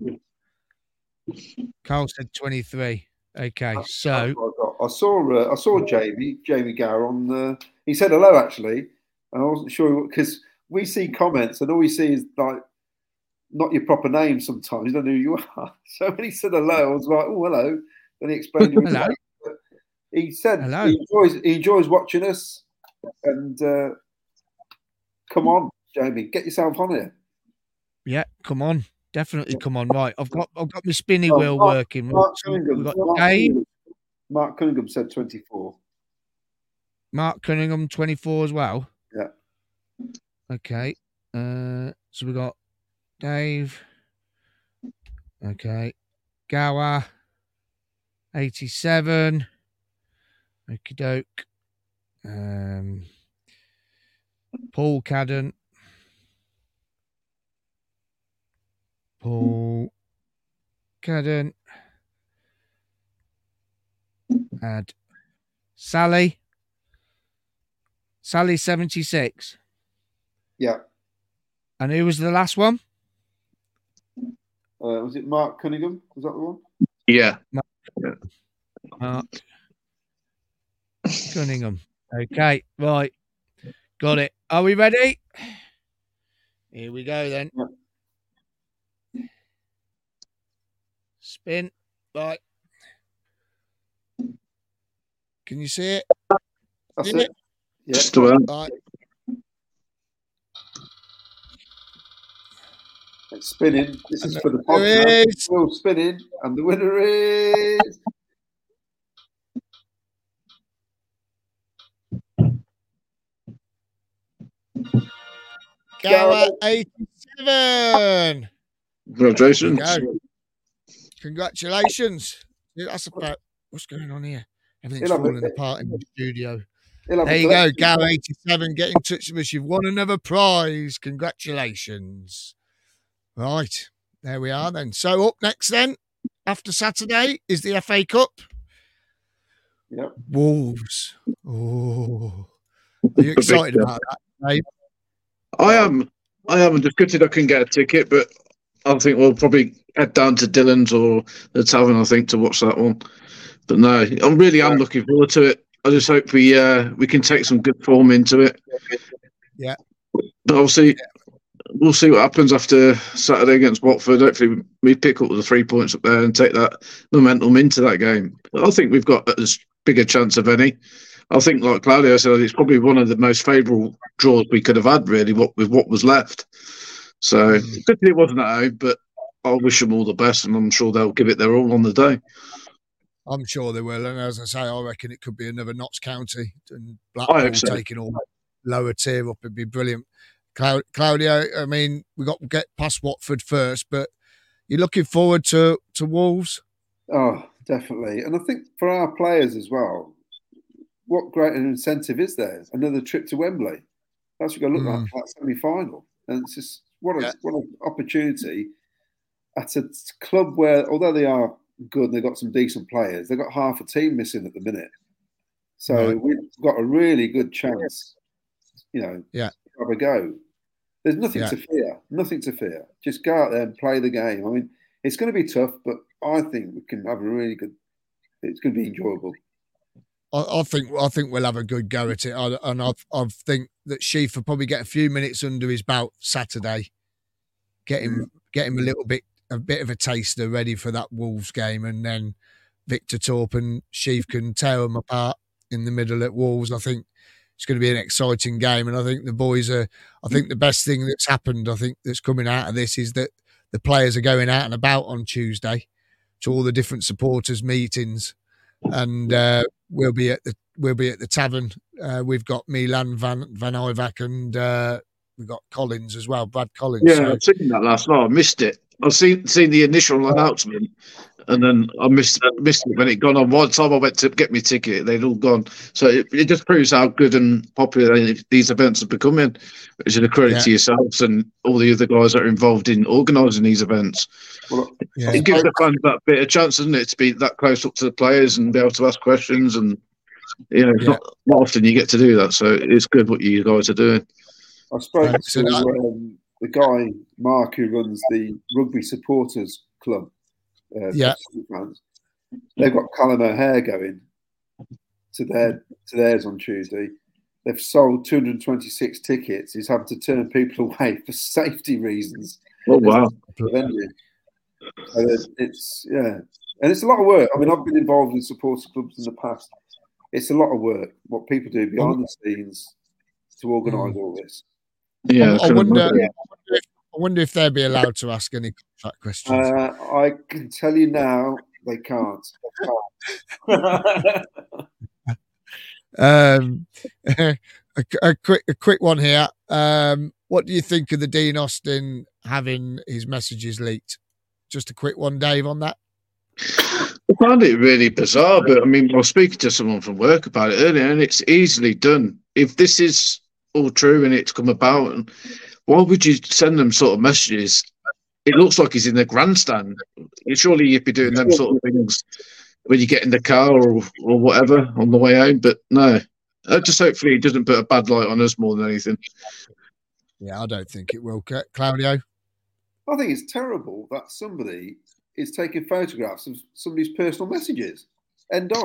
Carl said 23. Okay, so I saw Jamie Gower on. He said hello actually, and I wasn't sure because we see comments and all we see is like not your proper name. Sometimes you don't know who you are. So when he said hello, I was like, oh hello. Then he explained who he was. He said hello. He enjoys watching us, and come on, Jamie, get yourself on here. Yeah, come on. Definitely come on. Right, I've got my spinny wheel working. Mark Cunningham said 24. Mark Cunningham 24 as well. Yeah. Okay. So we got Dave. Okay. Gower 87. Okie doke. Paul Cadden. Paul Cadden. Add Sally. Sally 76. Yeah. And who was the last one? Was it Mark Cunningham? Was that the one? Yeah. Mark. Cunningham. Okay, right. Got it. Are we ready? Here we go then. Spin. Right. Can you see it? That's See it. Yeah. Just about. Right. It's spinning. This is And for the there podcast. is- Wheel's spinning, and the winner is Gower 87. Congratulations. There you go. Congratulations. Yeah, that's about what's going on here. Everything's He'll have falling it. apart in the studio. He'll have There a you go, collection. Gower 87. Get in touch with us. You've won another prize. Congratulations. Right. There we are then. So up next then, after Saturday, is the FA Cup. Yep. Wolves. Oh. Are you excited about that, Dave? I am. I'm just gutted I couldn't get a ticket, but I think we'll probably head down to Dillon's or the Tavern, I think, to watch that one. But no, I'm looking forward to it. I just hope we can take some good form into it. Yeah. But obviously, we'll see what happens after Saturday against Watford. Hopefully, we pick up the 3 points up there and take that momentum into that game. But I think we've got as big a chance of any. I think, like Claudio said, it's probably one of the most favourable draws we could have had, really, with what was left. So, good thing it wasn't at home, but I wish them all the best, and I'm sure they'll give it their all on the day. I'm sure they will. And as I say, I reckon it could be another Notts County and I Blackpool hope so. taking all lower tier up. It'd be brilliant. Claudio, I mean, we got to get past Watford first, but you're looking forward to Wolves? Oh, definitely. And I think for our players as well, what great an incentive is there? Another trip to Wembley. That's what we're going to look like for that semi-final. And it's just what an opportunity at a club where, although they are good and they've got some decent players, they've got half a team missing at the minute. So we've got a really good chance, to have a go. There's nothing to fear. Nothing to fear. Just go out there and play the game. I mean, it's going to be tough, but I think we can have a really good. It's going to be enjoyable. I think we'll have a good go at it, and I think that Sheaf will probably get a few minutes under his belt Saturday, get him a bit of a taster ready for that Wolves game, and then Victor Torp and Sheaf can tear them apart in the middle at Wolves. I think it's going to be an exciting game, and I think the boys are. I think the best thing that's happened, I think that's coming out of this, is that the players are going out and about on Tuesday to all the different supporters meetings, and we'll be at the Tavern. We've got Milan Van Ivak, and we've got Collins as well, Brad Collins. Yeah, I've seen that last night. I missed it. I've seen the initial announcement, and then I missed it when it gone on. One time I went to get my ticket, they'd all gone. So it just proves how good and popular these events are becoming. Which is a credit to yourselves and all the other guys that are involved in organising these events. Well, it gives the fans that bit of chance, doesn't it, to be that close up to the players and be able to ask questions. And not often you get to do that, so it's good what you guys are doing. I spoke to the guy, Mark, who runs the Rugby Supporters Club. Fans. They've got Callum O'Hare going to theirs on Tuesday. They've sold 226 tickets. He's having to turn people away for safety reasons. Oh, wow. So it's, and it's a lot of work. I mean, I've been involved in supporter clubs in the past. It's a lot of work, what people do behind the scenes to organise all this. Yeah, I wonder if they'll be allowed to ask any contract questions. I can tell you now, they can't. A quick one here. What do you think of the Dean Austin having his messages leaked? Just a quick one, Dave, on that. I found it really bizarre, but I mean, I was speaking to someone from work about it earlier, and it's easily done. If this is all true and it's come about, and why would you send them sort of messages? It looks like he's in the grandstand. Surely you'd be doing them sort of things when you get in the car or whatever on the way home. But no, just hopefully it doesn't put a bad light on us more than anything. Yeah, I don't think it will. Claudio? I think it's terrible that somebody is taking photographs of somebody's personal messages. End of.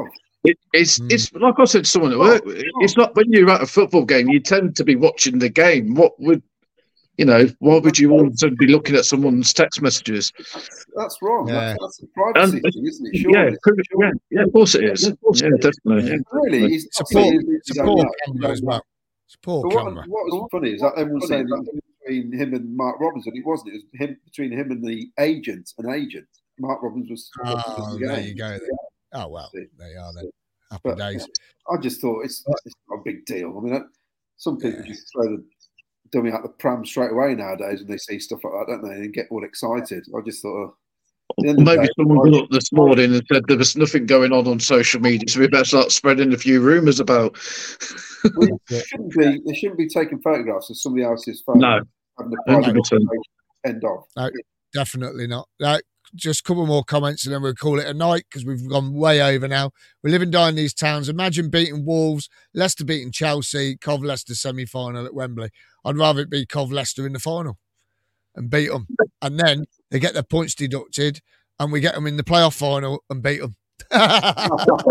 It's like I said to someone at work. It's not when you're at a football game, you tend to be watching the game. Why would you want to be looking at someone's text messages? That's wrong. Yeah. That's a privacy thing, isn't it? Surely. Yeah, of course it is. Yeah, definitely. Yeah. Really, It's a poor camera as well. It's a poor camera. What was funny is that everyone was saying that between him and Mark Robinson, it wasn't. It was between him and the agent. Mark Robbins was. There you go. Oh well, there you are then. Happy days. I just thought it's not a big deal. I mean, some people just throw the dummy out the pram straight away nowadays when they see stuff like that, don't they? And get all excited. I just thought. Maybe someone got up this morning and said there was nothing going on social media, so we better start spreading a few rumours about. They shouldn't be taking photographs of somebody else's phone. No, 100%. End of. No, definitely not. No, just a couple more comments and then we'll call it a night because we've gone way over now. We live and die in these towns. Imagine beating Wolves, Leicester beating Chelsea, Cov Leicester semi-final at Wembley. I'd rather it be Cov Leicester in the final and beat them. And then they get their points deducted and we get them in the playoff final and beat them. That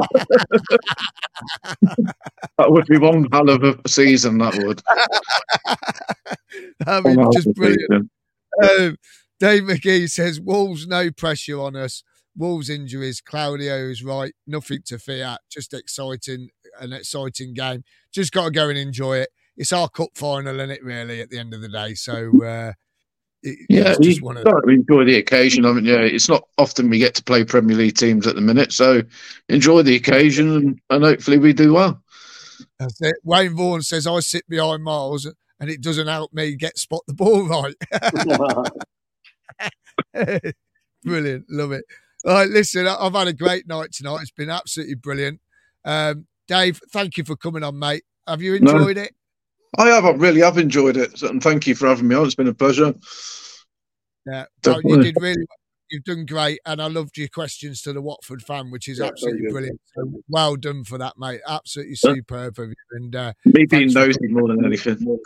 would be one hell of a season, that would. That'd be just brilliant. Dave McGee says, Wolves, no pressure on us. Wolves injuries, Claudio is right. Nothing to fear. Just exciting, an exciting game. Just got to go and enjoy it. It's our cup final, isn't it, really, at the end of the day? So, it's just one of them. Enjoy the occasion. I mean, it's not often we get to play Premier League teams at the minute. So enjoy the occasion and hopefully we do well. That's it. Wayne Vaughan says, I sit behind Miles and it doesn't help me spot the ball right. Brilliant. Love it. All right, listen, I've had a great night tonight. It's been absolutely brilliant. Dave, thank you for coming on, mate. Have you enjoyed it? I have. I really have enjoyed it. And thank you for having me on. It's been a pleasure. Yeah, well, you did really well. You've done great. And I loved your questions to the Watford fan, which is absolutely brilliant. So well done for that, mate. Absolutely superb of you. And, me being nosy more than anything.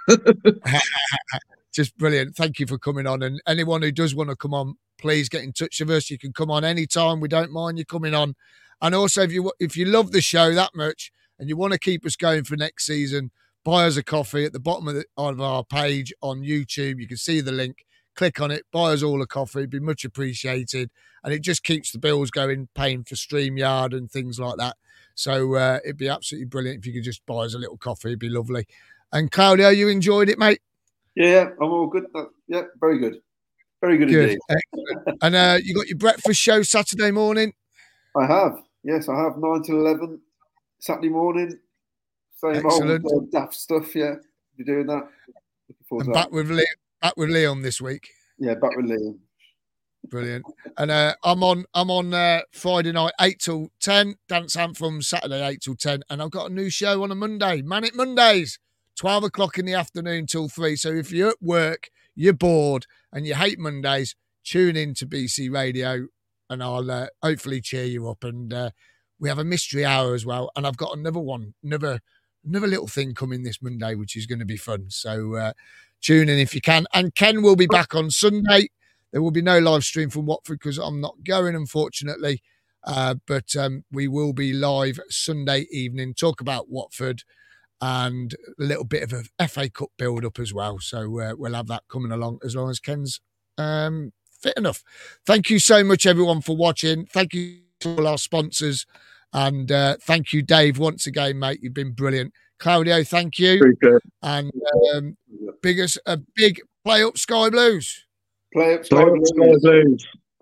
Just brilliant. Thank you for coming on. And anyone who does want to come on, please get in touch with us. You can come on anytime. We don't mind you coming on. And also, if you love the show that much and you want to keep us going for next season, buy us a coffee at the bottom of our page on YouTube. You can see the link. Click on it. Buy us all a coffee. It'd be much appreciated. And it just keeps the bills going, paying for StreamYard and things like that. So it'd be absolutely brilliant if you could just buy us a little coffee. It'd be lovely. And Claudio, you enjoyed it, mate? Yeah, I'm all good. Yeah, very good. Very good indeed. Excellent. And you got your breakfast show Saturday morning? I have. Yes, I have 9 to 11 Saturday morning. Same old daft stuff, yeah. You're doing that. And back with Leon this week. Yeah, back with Leon. Brilliant. And I'm on Friday night 8 till 10. Dance Anthem Saturday 8 till 10. And I've got a new show on a Monday. Manic Mondays. 12 o'clock in the afternoon till 3. So if you're at work, you're bored, and you hate Mondays, tune in to BC Radio, and I'll hopefully cheer you up. And we have a mystery hour as well. And I've got another little thing coming this Monday, which is going to be fun. So tune in if you can. And Ken will be back on Sunday. There will be no live stream from Watford because I'm not going, unfortunately. But we will be live Sunday evening, talk about Watford and a little bit of a FA Cup build-up as well. So we'll have that coming along as long as Ken's fit enough. Thank you so much, everyone, for watching. Thank you to all our sponsors. And thank you, Dave, once again, mate. You've been brilliant. Claudio, thank you. Very good. And a big play up Sky Blues. Play up Sky Blues.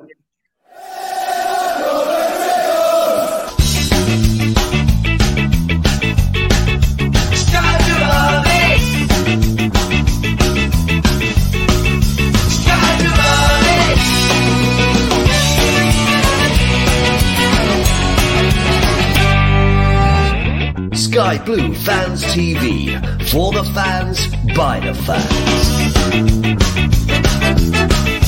Sky Blue Fans TV, for the fans, by the fans.